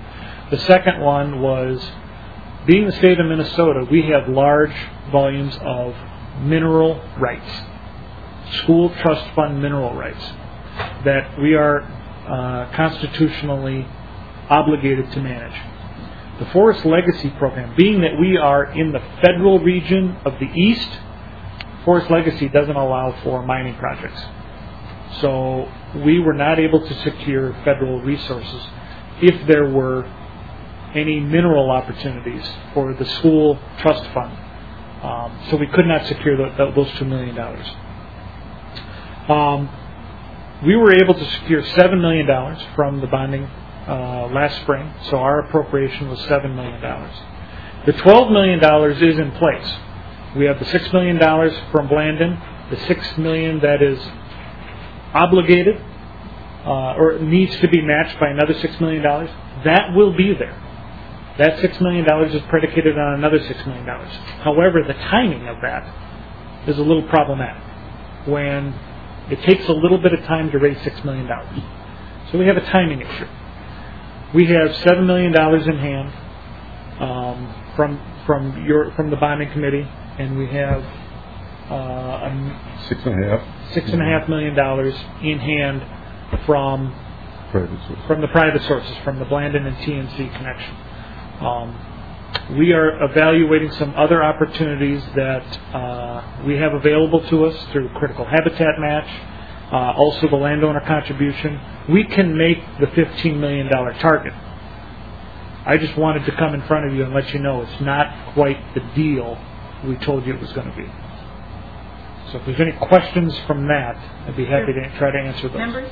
The second one was, being the state of Minnesota, we have large volumes of mineral rights, school trust fund mineral rights, that we are uh, constitutionally obligated to manage. The Forest Legacy Program, being that we are in the federal region of the East, Forest Legacy doesn't allow for mining projects. So we were not able to secure federal resources if there were any mineral opportunities for the school trust fund. Um, so we could not secure the, the, those two million dollars. Um, we were able to secure seven million dollars from the bonding uh, last spring, so our appropriation was seven million dollars. The twelve million dollars is in place. We have the six million dollars from Blandin, the six million dollars that is obligated uh, or needs to be matched by another six million dollars. That will be there. That six million dollars is predicated on another six million dollars. However, the timing of that is a little problematic when it takes a little bit of time to raise six million dollars. So we have a timing issue. We have seven million dollars in hand um, from from your from the bonding committee, and we have uh, a Six and a half. six and a half million dollars in hand from Private source. from the private sources, from the Blandin and T N C connection. Um, we are evaluating some other opportunities that uh, we have available to us through critical habitat match, uh, also the landowner contribution. We can make the fifteen million dollars target. I just wanted to come in front of you and let you know it's not quite the deal we told you it was going to be. So if there's any questions from that, I'd be happy to try to answer those. Members?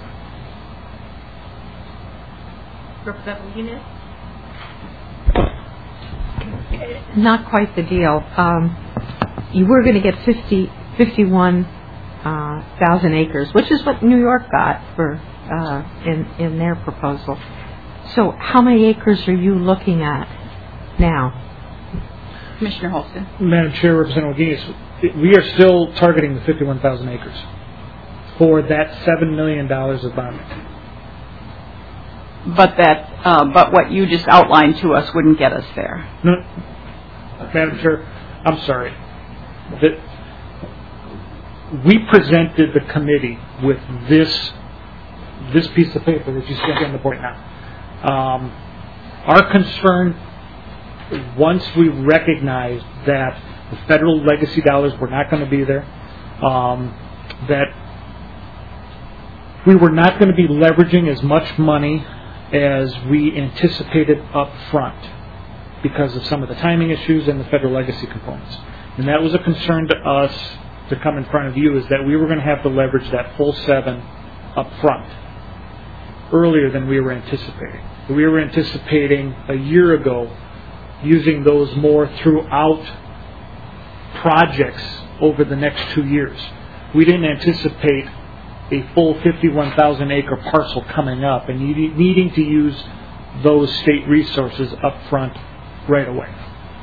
Representative Eunice? Not quite the deal. Um, you were going to get fifty, fifty-one thousand acres, which is what New York got for uh, in in their proposal. So, how many acres are you looking at now? Commissioner Holston. Madam Chair, Representative Guinness, we are still targeting the fifty-one thousand acres for that seven million dollars of bonding. But that, uh, but what you just outlined to us wouldn't get us there. No, Madam Chair, I'm sorry. That we presented the committee with this this piece of paper that you see on the board now. Um, our concern, once we recognized that the federal legacy dollars were not going to be there, um, that we were not going to be leveraging as much money as we anticipated up front because of some of the timing issues and the federal legacy components. And that was a concern to us to come in front of you, is that we were going to have to leverage that full seven up front earlier than we were anticipating. We were anticipating a year ago using those more throughout projects over the next two years. We didn't anticipate a full fifty-one thousand acre parcel coming up and needing to use those state resources up front right away.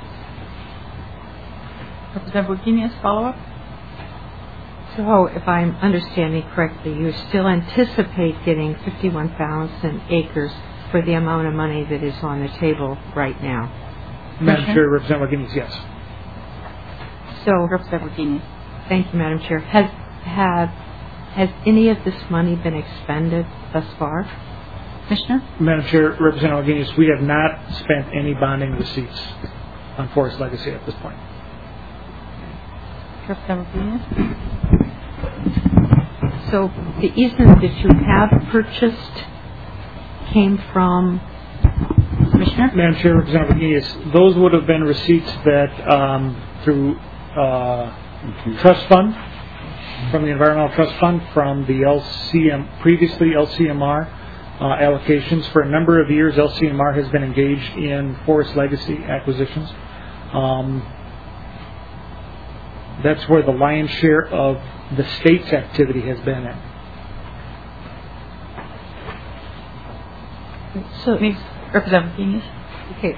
Representative Guinness, follow-up? So, if I'm understanding correctly, you still anticipate getting fifty-one thousand acres for the amount of money that is on the table right now? Madam Chair, Representative Guinness, yes. So, Representative Guinness. thank you, Madam Chair. Has have has any of this money been expended thus far? Commissioner? Madam Chair, Representative Guinness, we have not spent any bonding receipts on Forest Legacy at this point. Representative Guinness? So the easement that you have purchased came from Commissioner? Madam Chair, Representative Guinness, those would have been receipts that um, through uh, trust fund, from the Environmental Trust Fund, from the L C M, previously L C M R uh, allocations. For a number of years, L C M R has been engaged in Forest Legacy acquisitions. Um, that's where the lion's share of the state's activity has been in. So, Representative Guinness? okay.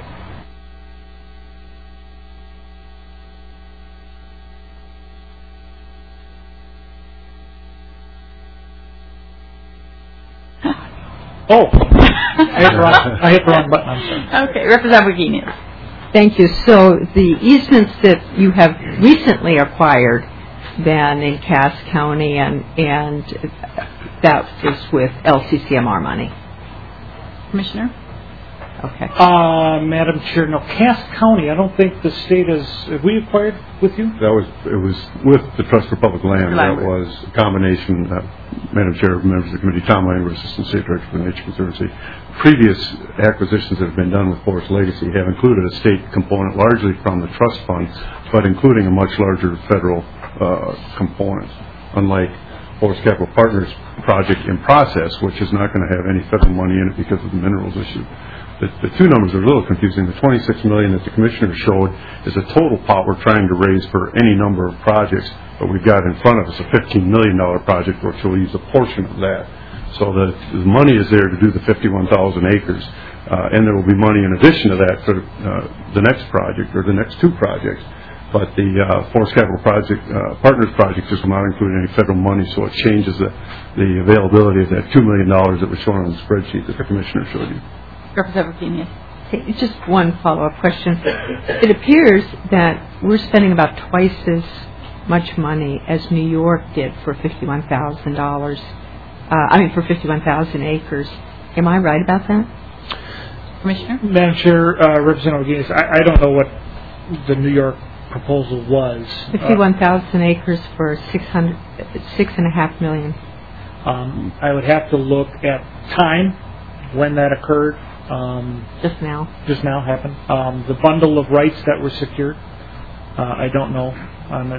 Oh, I hit the wrong, I hit the wrong button, I'm sorry. Okay, Representative Guinness. Thank you. So the easements that you have recently acquired then in Cass County, and and that is with L C C M R money. Commissioner? Okay. Uh, Madam Chair, no, Cass County, I don't think the state has, have we acquired with you? That was, it was with the Trust for Public Land. That Library. was a combination, uh, Madam Chair, members of the committee, Tom Langer, Assistant State Director for the Nature Conservancy. Previous acquisitions that have been done with Forest Legacy have included a state component largely from the trust fund, but including a much larger federal uh, component, unlike Forest Capital Partners project in process, which is not going to have any federal money in it because of the minerals issue. The, the two numbers are a little confusing. The twenty-six million dollars that the commissioner showed is a total pot we're trying to raise for any number of projects, but we've got in front of us a fifteen million dollars project which will use a portion of that. So the, the money is there to do the fifty-one thousand acres, uh, and there will be money in addition to that for uh, the next project or the next two projects. But the uh, Forest Capital Project uh, Partners project just will not include any federal money, so it changes the, the availability of that two million dollars that was shown on the spreadsheet that the commissioner showed you. Representative Guinness. Okay, just one follow-up question. It appears that we're spending about twice as much money as New York did for fifty-one thousand dollars. Uh, I mean, for fifty-one thousand acres. Am I right about that? Commissioner? Madam Chair, uh, Representative Guinness, I, I don't know what the New York proposal was. fifty-one thousand uh, acres for six hundred, six and a half million. Um, I would have to look at time when that occurred. Um, just now. Just now happened. Um, the bundle of rights that were secured, uh, I don't know. Um,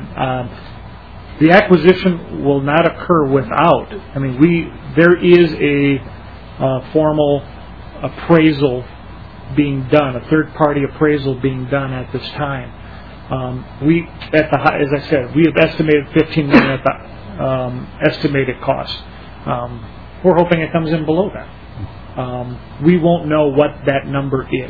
um, the acquisition will not occur without. I mean, we there is a uh, formal appraisal being done, a third-party appraisal being done at this time. Um, we, at the as I said, we have estimated fifteen million at the um, estimated cost. Um, we're hoping it comes in below that. Um, we won't know what that number is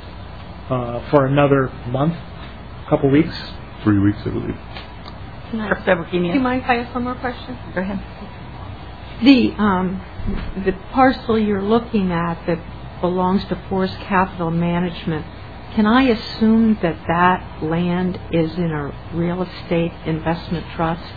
uh, for another month, couple weeks. Three weeks, I believe. Representative Guinness. Do you mind if I ask one more question? Go ahead. The um, the parcel you're looking at that belongs to Forest Capital Management, can I assume that that land is in a real estate investment trust?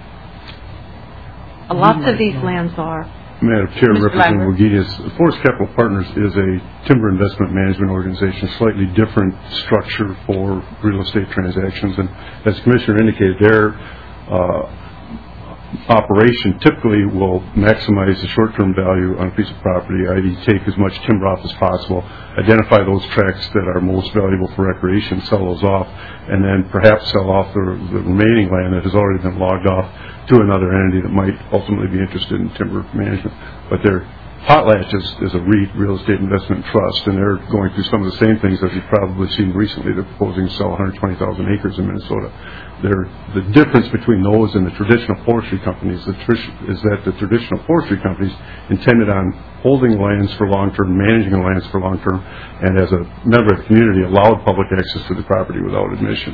A lot of these lands are. Madam Chair, Mister Representative Guinness, Forest Capital Partners is a timber investment management organization, slightly different structure for real estate transactions. And as the Commissioner indicated, their uh, operation typically will maximize the short-term value on a piece of property, that is take as much timber off as possible, identify those tracts that are most valuable for recreation, sell those off, and then perhaps sell off the, the remaining land that has already been logged off to another entity that might ultimately be interested in timber management. But their Potlatch is, is a REIT, Real Estate Investment Trust, and they're going through some of the same things that you've probably seen recently. They're proposing to sell one hundred twenty thousand acres in Minnesota. They're, the difference between those and the traditional forestry companies the tr- is that the traditional forestry companies intended on holding lands for long-term, managing the lands for long-term, and as a member of the community allowed public access to the property without admission.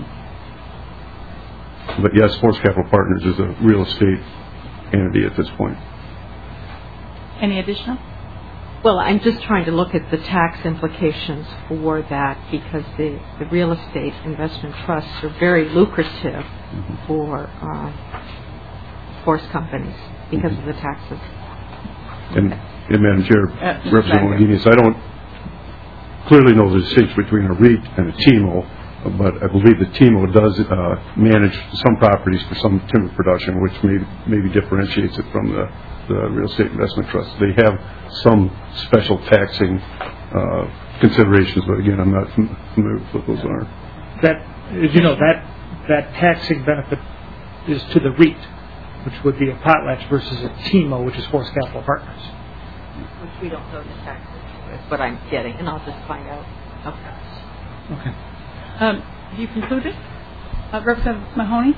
But yes, Forest Capital Partners is a real estate entity at this point. Any additional? Well, I'm just trying to look at the tax implications for that because the, the real estate investment trusts are very lucrative mm-hmm. for uh, forest companies because mm-hmm. of the taxes. And, okay. and Madam Chair, uh, Representative Guinness, I don't clearly know the distinction between a REIT and a T M O. But I believe the T M O does uh, manage some properties for some timber production, which may, maybe differentiates it from the, the real estate investment trust. They have some special taxing uh, considerations, but again, I'm not familiar with what those are. That, as you know, that that taxing benefit is to the REIT, which would be a Potlatch, versus a T M O, which is Forest Capital Partners. Which we don't know the taxes. That's what I'm getting, and I'll just find out. Okay. Okay. Um, have you concluded? Uh, Representative Mahoney?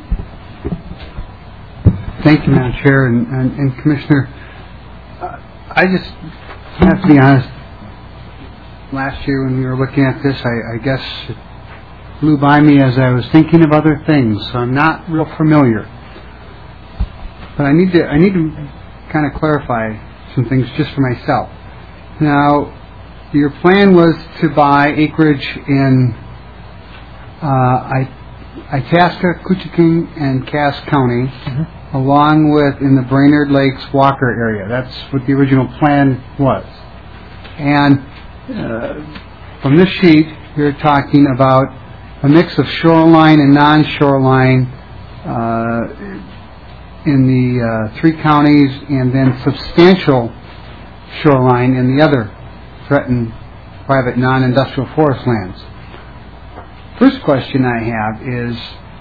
Thank you, Madam Chair and, and, and Commissioner. Uh, I just have to be honest. Last year when we were looking at this, I, I guess it flew by me as I was thinking of other things, so I'm not real familiar. But I need to I need to kind of clarify some things just for myself. Now, your plan was to buy acreage in uh, I, Itasca, Couchiching, and Cass County, mm-hmm. along with in the Brainerd Lakes Walker area. That's what the original plan was. And uh, from this sheet, you're talking about a mix of shoreline and non-shoreline uh, in the uh, three counties, and then substantial shoreline in the other threatened private non-industrial forest lands. First question I have is,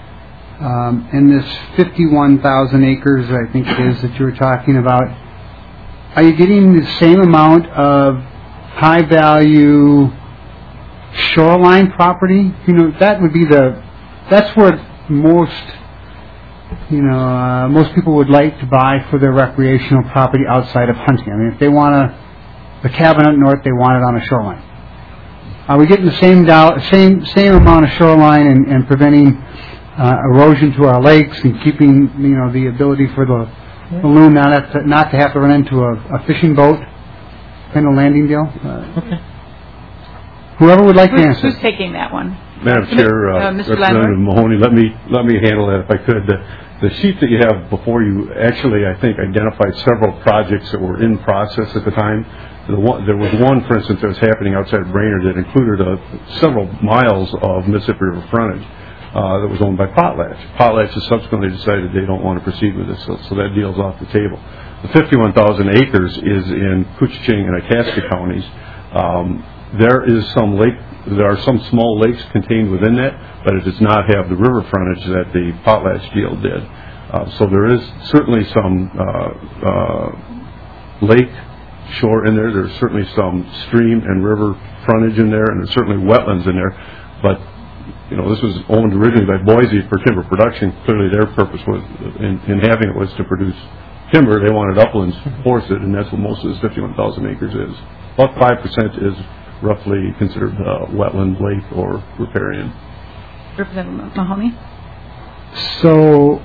um, in this fifty-one thousand acres, I think it is, that you were talking about, are you getting the same amount of high-value shoreline property? You know, that would be the, that's what most, you know, uh, most people would like to buy for their recreational property outside of hunting. I mean, if they want a, a cabin up north, they want it on a shoreline. Are we getting the same doll- same same amount of shoreline and, and preventing uh, erosion to our lakes and keeping, you know, the ability for the balloon not have to, not to have to run into a, a fishing boat kind of landing deal? Uh, okay. Whoever would like who's, to answer. Who's taking that one? Madam Chair, uh, uh, Mister Representative Landwehr? Mahoney, let me let me handle that if I could. The, the sheet that you have before you actually, I think, identified several projects that were in process at the time. The one, there was one, for instance, that was happening outside of Brainerd that included a, several miles of Mississippi River frontage uh, that was owned by Potlatch. Potlatch has subsequently decided they don't want to proceed with this, so, so that deal's off the table. The fifty-one thousand acres is in Couchiching and Itasca counties. Um, there is some lake. There are some small lakes contained within that, but it does not have the river frontage that the Potlatch deal did. Uh, so there is certainly some uh, uh, lake shore in there. There's certainly some stream and river frontage in there, and there's certainly wetlands in there. But you know, this was owned originally by Boise for timber production. Clearly, their purpose was in, in having it was to produce timber. They wanted uplands forested, and that's what most of this fifty-one thousand acres is. About five percent is roughly considered uh, wetland, lake, or riparian. Representative Mahoney? So,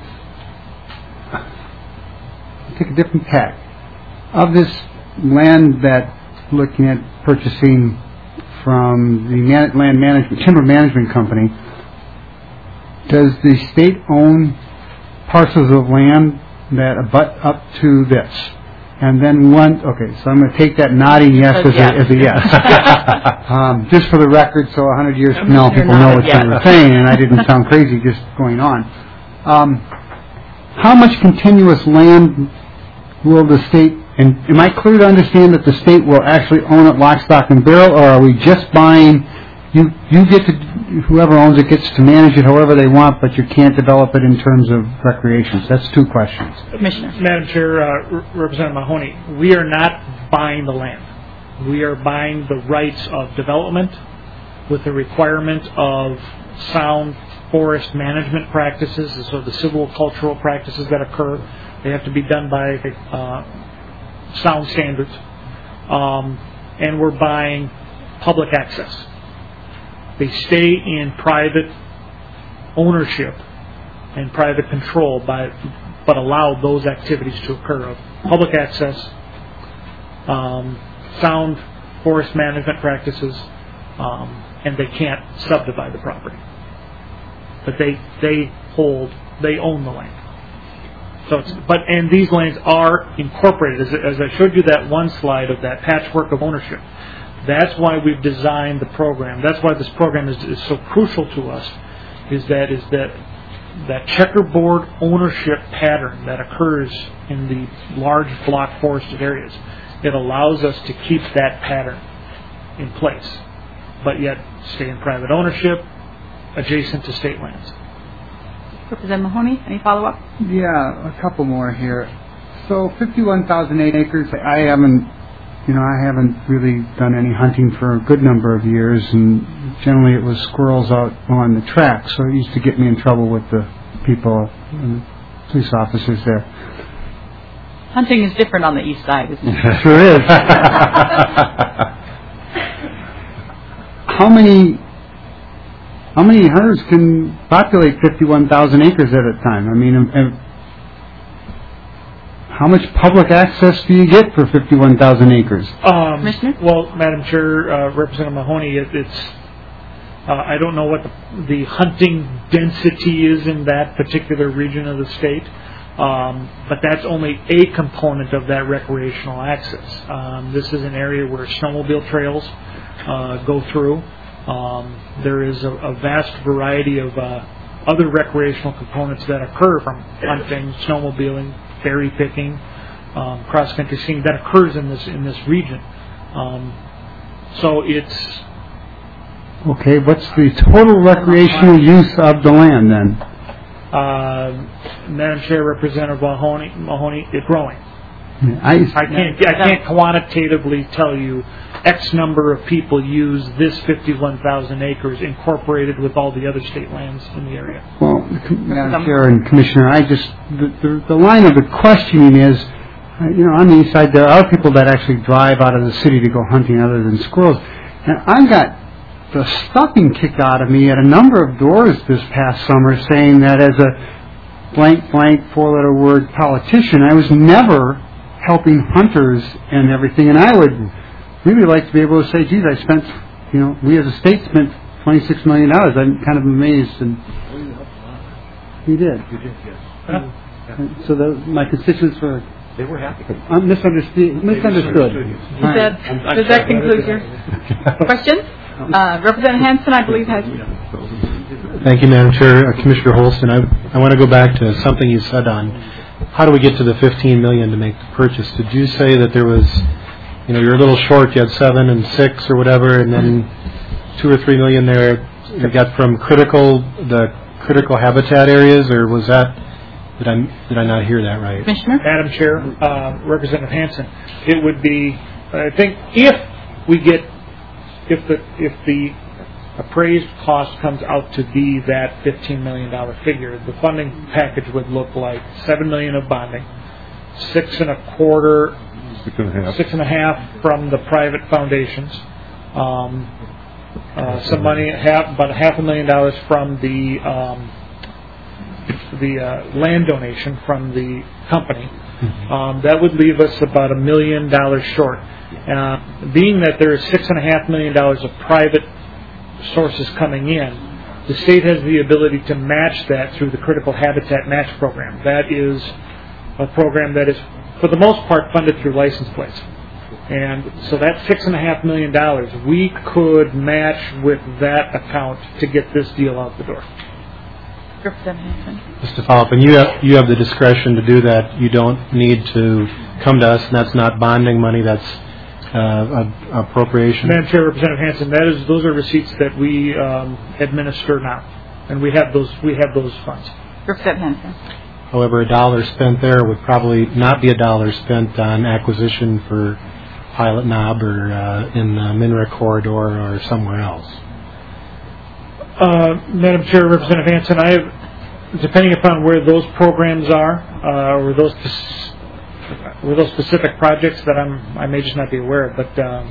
take a different tack. Of this land that looking at purchasing from the man- land management, timber management company, does the state own parcels of land that abut up to this? And then one, okay, so I'm going to take that nodding yes as a, as a yes. um, just for the record, so a hundred years from now people know what you were saying, and I didn't sound crazy just going on. Um, how much continuous land will the state, and am I clear to understand that the state will actually own it lock, stock, and barrel, or are we just buying, you, you get to, whoever owns it gets to manage it however they want, but you can't develop it in terms of recreation? So that's two questions. Commissioner. Madam Chair, uh, Representative Mahoney, we are not buying the land. We are buying the rights of development with the requirement of sound forest management practices, so the silvicultural practices that occur, they have to be done by uh, sound standards. Um, and we're buying public access. They stay in private ownership and private control, by, but allow those activities to occur of public access, um, sound forest management practices, um, and they can't subdivide the property. But they they hold, they own the land. So, it's, but and these lands are incorporated, as, as I showed you that one slide of that patchwork of ownership. That's why we've designed the program. That's why this program is, is so crucial to us. Is that is that that checkerboard ownership pattern that occurs in the large block forested areas. It allows us to keep that pattern in place, but yet stay in private ownership, adjacent to state lands. Representative Mahoney, any follow-up? Yeah, a couple more here. So fifty-one thousand acres, I haven't, you know, I haven't really done any hunting for a good number of years, and generally it was squirrels out on the track, so it used to get me in trouble with the people, and police officers there. Hunting is different on the east side, isn't it? Sure is. How many how many hunters can populate fifty-one thousand acres at a time? I mean, and, and how much public access do you get for fifty-one thousand acres? Um, Commissioner? Well, Madam Chair, uh, Representative Mahoney, it, it's uh, I don't know what the, the hunting density is in that particular region of the state, um, but that's only a component of that recreational access. Um, this is an area where snowmobile trails uh, go through. Um, there is a, a vast variety of uh, other recreational components that occur from hunting, snowmobiling, berry picking, um, cross-country skiing that occurs in this in this region. Um, so it's Okay, what's the total recreational use of the land then? uh, Madam Chair, Representative Mahoney, Mahoney, it's growing. I, I can't I can't quantitatively tell you X number of people use this fifty-one thousand acres incorporated with all the other state lands in the area. Well, Madam Chair and Commissioner, I just the, the, the line of the questioning is, uh, you know, on the east side there are people that actually drive out of the city to go hunting other than squirrels, and I got the stuffing kicked out of me at a number of doors this past summer saying that as a blank blank four-letter word politician, I was never helping hunters and everything, and I would really like to be able to say, geez, I spent, you know, we as a state spent twenty-six million dollars. I'm kind of amazed. And you did. You did, yes. Huh? So the, my constituents were They were happy. uh, misunderstood. Misunderstood. Does that, does that conclude your question? Uh, Representative Hanson, I believe, has... Thank you, Madam Chair. Uh, Commissioner Holston, I, I want to go back to something you said on how do we get to the fifteen million dollars to make the purchase. Did you say that there was, you know, you're a little short, you had seven and six or whatever, and then two or three million there you got from critical, the critical habitat areas, or was that, did I, did I not hear that right? Commissioner? Madam Chair, uh, Representative Hanson, it would be, I think, if we get, if the if the appraised cost comes out to be that fifteen million dollars figure, the funding package would look like seven million dollars of bonding, six and a quarter, Six and a half. six and a half from the private foundations, um, uh, some money, half, about a half a million dollars from the um, the uh, land donation from the company. Um, that would leave us about a million dollars short. Uh, being that there is six and a half million dollars of private sources coming in, the state has the ability to match that through the Critical Habitat Match Program. That is a program that is, for the most part, funded through license plates. And so that six and a half million dollars, we could match with that account to get this deal out the door. Just to follow up, and you have, you have the discretion to do that. You don't need to come to us, and that's not bonding money, that's uh, a, appropriation. Madam Chair, Representative Hanson, that is, those are receipts that we um, administer now, and we have those we have those funds. Representative Hanson. However, a dollar spent there would probably not be a dollar spent on acquisition for Pilot Knob or uh, in the Minrick corridor or somewhere else. Uh, Madam Chair, Representative Hanson, I have, depending upon where those programs are, uh, or those or those specific projects that I'm, I may just not be aware of, but um,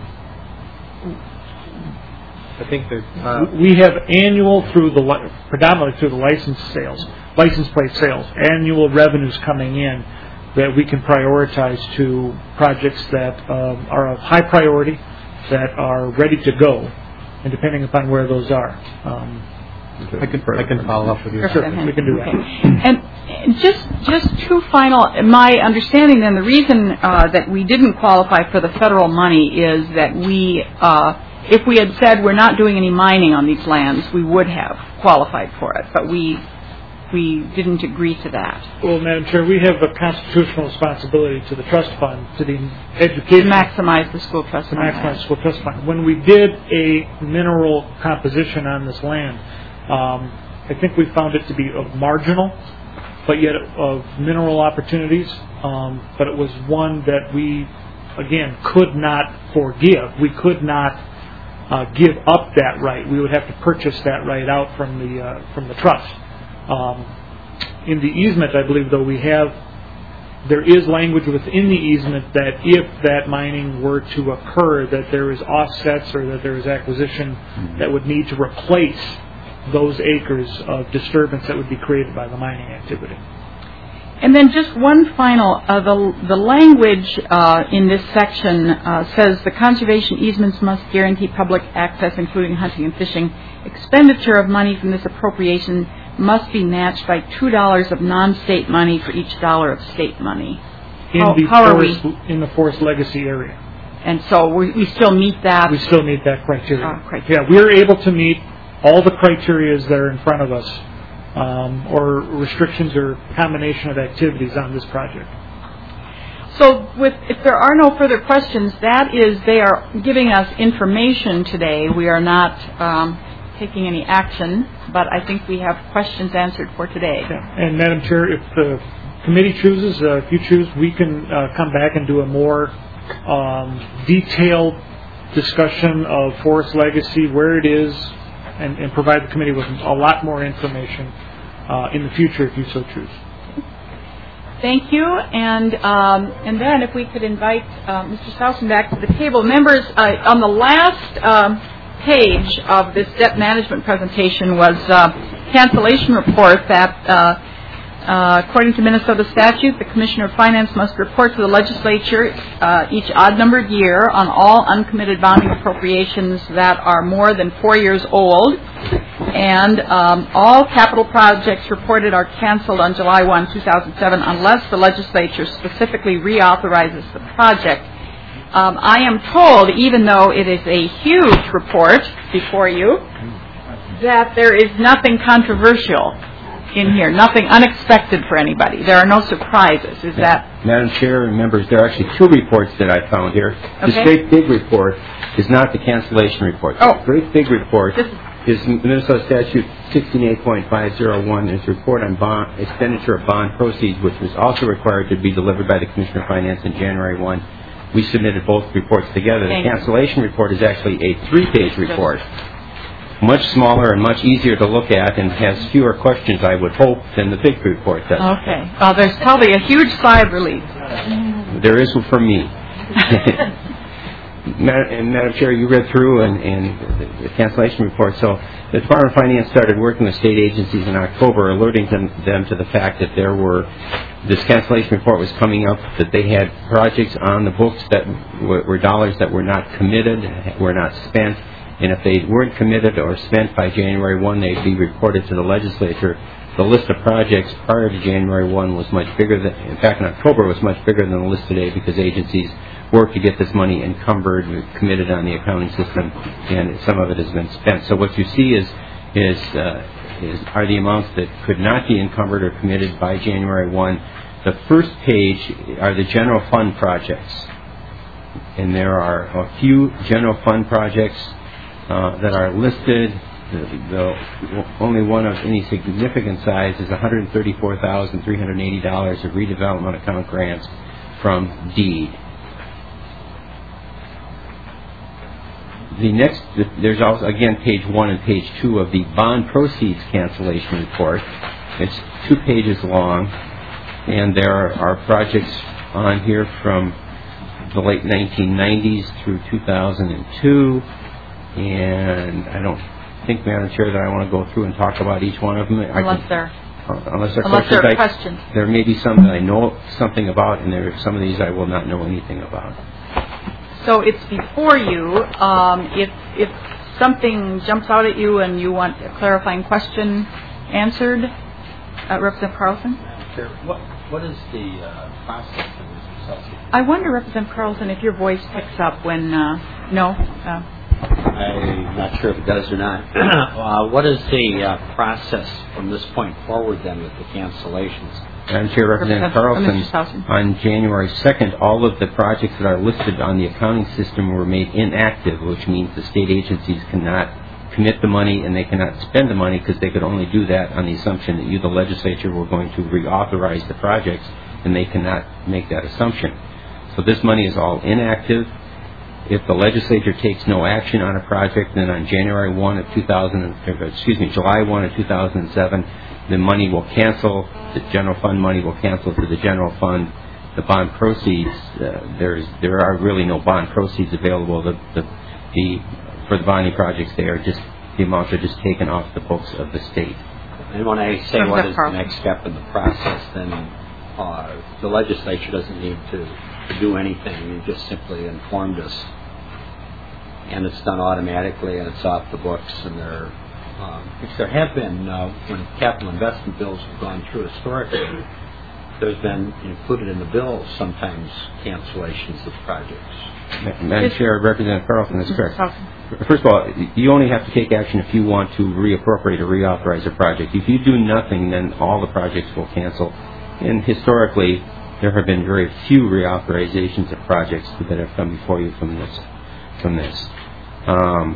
I think that uh, we have annual through the li- predominantly through the license sales, license plate sales, annual revenues coming in that we can prioritize to projects that um, are of high priority, that are ready to go. And depending upon where those are, um, I can I can follow up with you. sure, we can do that. Okay. And just just two final. My understanding then, the reason uh, that we didn't qualify for the federal money is that we, uh, if we had said we're not doing any mining on these lands, we would have qualified for it. But we we didn't agree to that. Well, Madam Chair, we have a constitutional responsibility to the trust fund, to the To education. maximize the school trust To fund. maximize school trust fund. When we did a mineral composition on this land, um, I think we found it to be of marginal, but yet of mineral opportunities. Um, but it was one that we, again, could not forgive. We could not uh, give up that right. We would have to purchase that right out from the uh, from the trust. Um, in the easement, I believe, though, we have, there is language within the easement that if that mining were to occur, that there is offsets or that there is acquisition that would need to replace those acres of disturbance that would be created by the mining activity. And then just one final, uh, the, the language uh, in this section uh, says the conservation easements must guarantee public access, including hunting and fishing. Expenditure of money from this appropriation must be matched by two dollars of non-state money for each dollar of state money. In how, the how forest, are we? in the forest legacy area. And so we, we still meet that? We still meet that criteria. Uh, criteria. Yeah, we're able to meet all the criteria that are in front of us. Um, or restrictions or combination of activities on this project. So with, if there are no further questions, that is, they are giving us information today. We are not um, taking any action, but I think we have questions answered for today. Yeah. And Madam Chair, if the committee chooses, uh, if you choose, we can uh, come back and do a more um, detailed discussion of forest legacy, where it is, And, and provide the committee with a lot more information uh, in the future if you so choose. Thank you. And um, and then if we could invite uh, Mister Sousen back to the table. Members, uh, on the last um, page of this debt management presentation was uh, cancellation report that uh, Uh, according to Minnesota statute, the Commissioner of Finance must report to the legislature uh, each odd-numbered year on all uncommitted bonding appropriations that are more than four years old. And um, all capital projects reported are canceled on July first, two thousand seven, unless the legislature specifically reauthorizes the project. Um, I am told, even though it is a huge report before you, that there is nothing controversial in here, nothing unexpected for anybody. There are no surprises. Is that? Madam Chair and members, there are actually two reports that I found here. Okay. This great big report is not the cancellation report. Oh. The great big report This is Minnesota statute sixteen-eight point five oh one. It's a report on bond, expenditure of bond proceeds, which was also required to be delivered by the Commissioner of Finance in January first. We submitted both reports together. Thank the cancellation you. report is actually a three-page report. Much smaller and much easier to look at and has fewer questions, I would hope, than the big report does. Okay. Well, there's probably a huge sigh of relief. There is one for me. And Madam Chair, you read through and, and the cancellation report. So the Department of Finance started working with state agencies in October, alerting them, them to the fact that there were, this cancellation report was coming up, that they had projects on the books that were, were dollars that were not committed, were not spent. And if they weren't committed or spent by January first, they'd be reported to the legislature. The list of projects prior to January first was much bigger than, in fact, in October was much bigger than the list today because agencies worked to get this money encumbered, committed on the accounting system, and some of it has been spent. So what you see is, is, uh, is are the amounts that could not be encumbered or committed by January first. The first page are the general fund projects. And there are a few general fund projects Uh, that are listed. The, the only one of any significant size is one hundred thirty-four thousand three hundred eighty dollars of redevelopment account grants from DEED. The next, there's also, again, page one and page two of the bond proceeds cancellation report. It's two pages long, and there are projects on here from the late nineteen nineties through two thousand two. And I don't think, Madam Chair, that I want to go through and talk about each one of them. Unless there, uh, unless there are unless questions, there are I, questions. There may be some that I know something about, and there are some of these I will not know anything about. So it's before you. Um, if if something jumps out at you and you want a clarifying question answered, uh, Representative Carlson. Sure. What what is the uh, process of this assessment? I wonder, Representative Carlson, if your voice picks up when uh, no. Uh, I'm not sure if it does or not. uh, what is the uh, process from this point forward then with the cancellations? Madam Chair, Representative Carlson, on January second, all of the projects that are listed on the accounting system were made inactive, which means the state agencies cannot commit the money and they cannot spend the money because they could only do that on the assumption that you, the legislature, were going to reauthorize the projects, and they cannot make that assumption. So this money is all inactive. If the legislature takes no action on a project, then on January first of two thousand, excuse me, July first of two thousand seven, the money will cancel. The general fund money will cancel to the general fund. The bond proceeds, uh, there's there are really no bond proceeds available. The, the the for the bonding projects, they are just the amounts are just taken off the books of the state. And when I say what is the next step in the process, then uh, the legislature doesn't need to, to do anything. You just simply informed us, and it's done automatically, and it's off the books. And there, um, which there have been uh, when capital investment bills have gone through historically. There's been included in the bills sometimes cancellations of projects. Madam Chair, Representative Carlson is correct. First of all, you only have to take action if you want to reappropriate or reauthorize a project. If you do nothing, then all the projects will cancel. And historically, there have been very few reauthorizations of projects that have come before you from this. From this, um,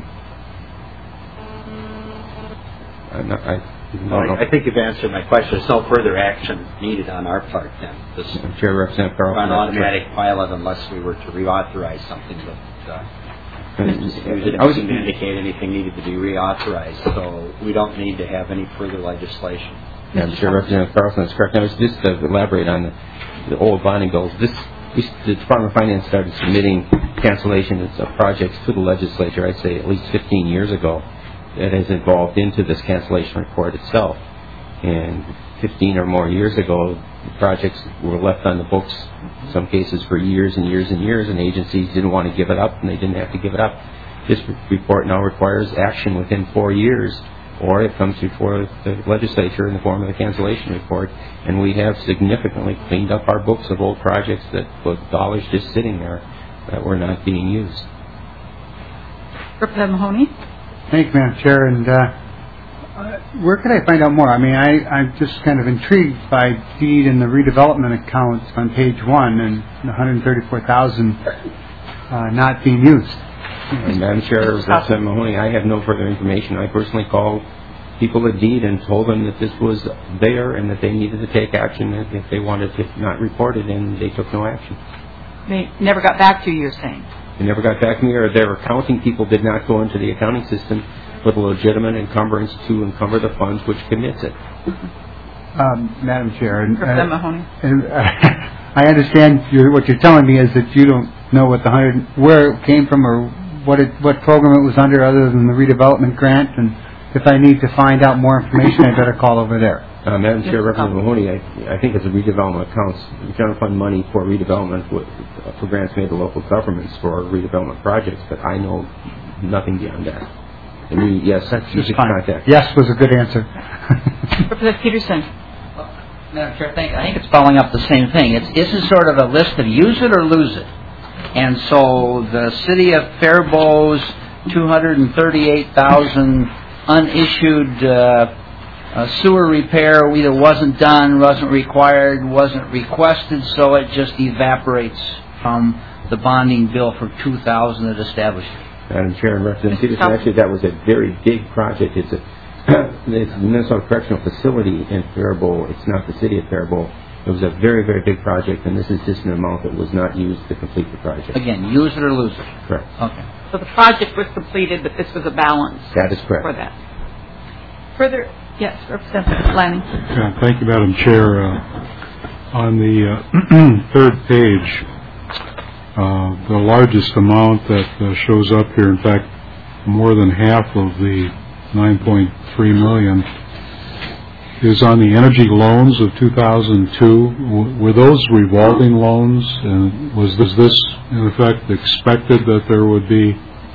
I'm not, I, no, I, I think you've answered my question. There's no further action needed on our part then. This Chair, Representative Carlson, an automatic pilot unless we were to reauthorize something that. Uh, You didn't I was, seem to indicate anything needed to be reauthorized, so we don't need to have any further legislation. Yeah, Chair, Representative Carlson is correct. I was just to elaborate on the, the old bonding bills. This, the Department of Finance started submitting cancellations of projects to the legislature, I'd say at least fifteen years ago. That has evolved into this cancellation report itself. And fifteen or more years ago, projects were left on the books, in some cases for years and years and years, and agencies didn't want to give it up, and they didn't have to give it up. This report now requires action within four years, or it comes before the legislature in the form of a cancellation report, and we have significantly cleaned up our books of old projects that with dollars just sitting there that were not being used. Representative Mahoney? Thank you, Madam Chair. And uh, where could I find out more? I mean, I, I'm just kind of intrigued by deed and the redevelopment accounts on page one and the one hundred thirty-four thousand uh, not being used. And Madam Chair, Representative Mahoney, I have no further information. I personally called people at deed and told them that this was there and that they needed to take action if they wanted to not report it, and they took no action. They never got back to you, you're saying? They never got back to me, or their accounting people did not go into the accounting system with a legitimate encumbrance to encumber the funds which commits it. Um, Madam Chair, and, uh, Mahoney. and, uh, I understand you're, what you're telling me is that you don't know what the hundred, where it came from, or what it, what program it was under, other than the redevelopment grant. And if I need to find out more information, I better call over there. Uh, Madam Chair, Representative Mahoney, I, I think it's a redevelopment accounts, general fund money for redevelopment with, uh, for grants made to local governments for redevelopment projects, but I know nothing beyond that. And we, yes, that's you just should fine. contact. Yes was a good answer. Representative Peterson. Madam Chair, thank you. I think it's following up the same thing. It's, this is sort of a list of use it or lose it. And so the city of Faribault's two hundred thirty-eight thousand unissued uh, uh, sewer repair either wasn't done, wasn't required, wasn't requested, so it just evaporates from the bonding bill for two thousand that established it. Madam Chair and Representative Peterson, actually that was a very big project. It's a it's the Minnesota Correctional Facility in Faribault. It's not the city of Faribault. It was a very, very big project, and this is just an amount that was not used to complete the project. Again, use it or lose it. Correct. Okay. So the project was completed, but this was a balance. That is correct. For that. Further, yes, Representative Lanning. Yeah, thank you, Madam Chair. Uh, on the uh, third page, uh, the largest amount that uh, shows up here, in fact, more than half of the nine point three million dollars, is on the energy loans of two thousand two. W- were those revolving loans? And was this, this, in effect, expected that there would be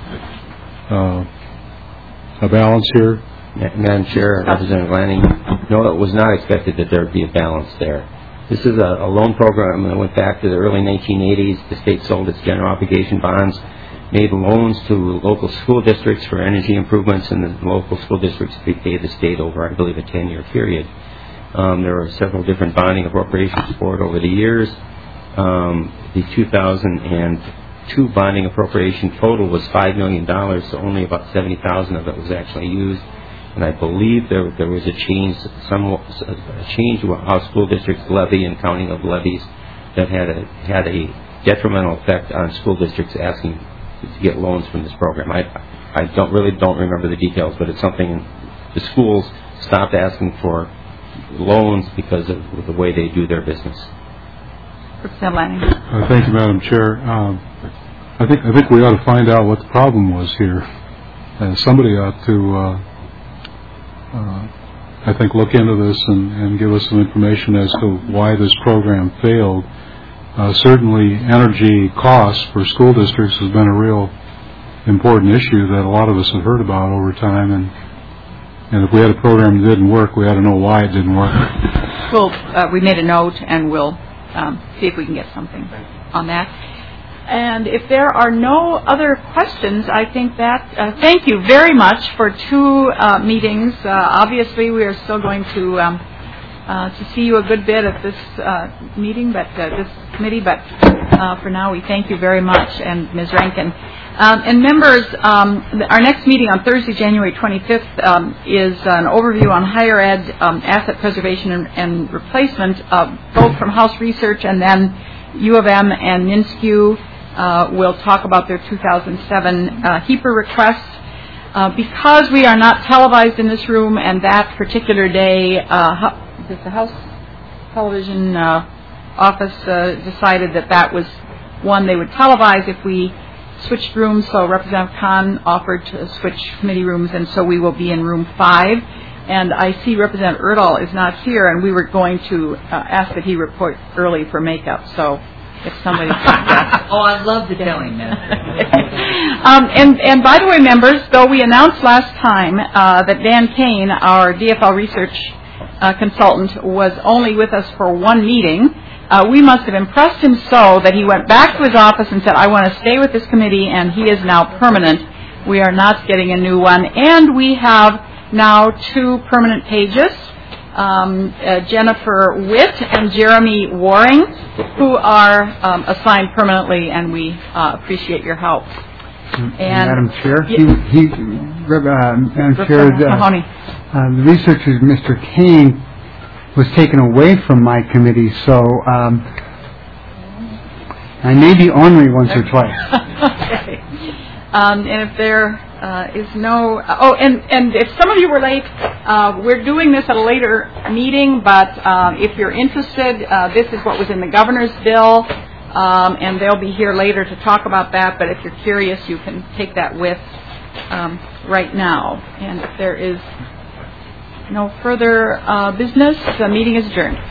uh, a balance here? Madam Chair, Representative Lanning, no, it was not expected that there would be a balance there. This is a, a loan program that went back to the early nineteen eighties. The state sold its general obligation bonds, made loans to local school districts for energy improvements, and the local school districts paid the state over, I believe, a ten-year period. Um, there were several different bonding appropriations for it over the years. Um, the two thousand two bonding appropriation total was five million dollars, so only about seventy thousand dollars of it was actually used. And I believe there there was a change, some a change to how school districts levy and counting of levies that had a had a detrimental effect on school districts asking to get loans from this program. I I don't really don't remember the details, but it's something the schools stopped asking for loans because of the way they do their business. Representative Lanning. Uh, thank you, Madam Chair. Um, I think I think we ought to find out what the problem was here. Uh, somebody ought to uh, uh, I think, look into this and, and give us some information as to why this program failed. Uh, certainly, energy costs for school districts has been a real important issue that a lot of us have heard about over time, and and if we had a program that didn't work, we had to know why it didn't work. Well, uh, we made a note, and we'll um, see if we can get something on that. And if there are no other questions, I think that, uh, thank you very much for two uh, meetings. Uh, obviously, we are still going to um, uh, to see you a good bit at this uh, meeting, but uh, this committee, but uh, for now, we thank you very much, and Miz Rankin. Um, and members, um, our next meeting on Thursday, January twenty-fifth, um, is an overview on higher ed um, asset preservation and, and replacement, uh, both from House Research and then U of M and MnSCU. Uh, will talk about their two thousand seven uh, HEPA requests. Uh, because we are not televised in this room, and that particular day, uh, the House Television uh, Office uh, decided that that was one they would televise if we switched rooms. So Representative Khan offered to switch committee rooms, and so we will be in room five. And I see Representative Erdahl is not here, and we were going to uh, ask that he report early for makeup. So. If somebody oh, I'd love to tell him that. um, and, and by the way, members, though we announced last time uh, that Dan Kane, our D F L research uh, consultant, was only with us for one meeting, uh, we must have impressed him so that he went back to his office and said, I want to stay with this committee, and he is now permanent. We are not getting a new one. And we have now two permanent pages. Um, uh, Jennifer Witt and Jeremy Waring, who are um, assigned permanently, and we uh, appreciate your help. And and Madam Chair, yeah. he, he, uh, Madam Chair, uh, uh, the researcher, Mister Kane, was taken away from my committee, so um, I may be ornery once or twice. Okay. Um, and if there uh, is no, uh, oh, and, and if some of you were late, uh, we're doing this at a later meeting, but uh, if you're interested, uh, this is what was in the governor's bill, um, and they'll be here later to talk about that, but if you're curious, you can take that with um, right now. And if there is no further uh, business, the meeting is adjourned.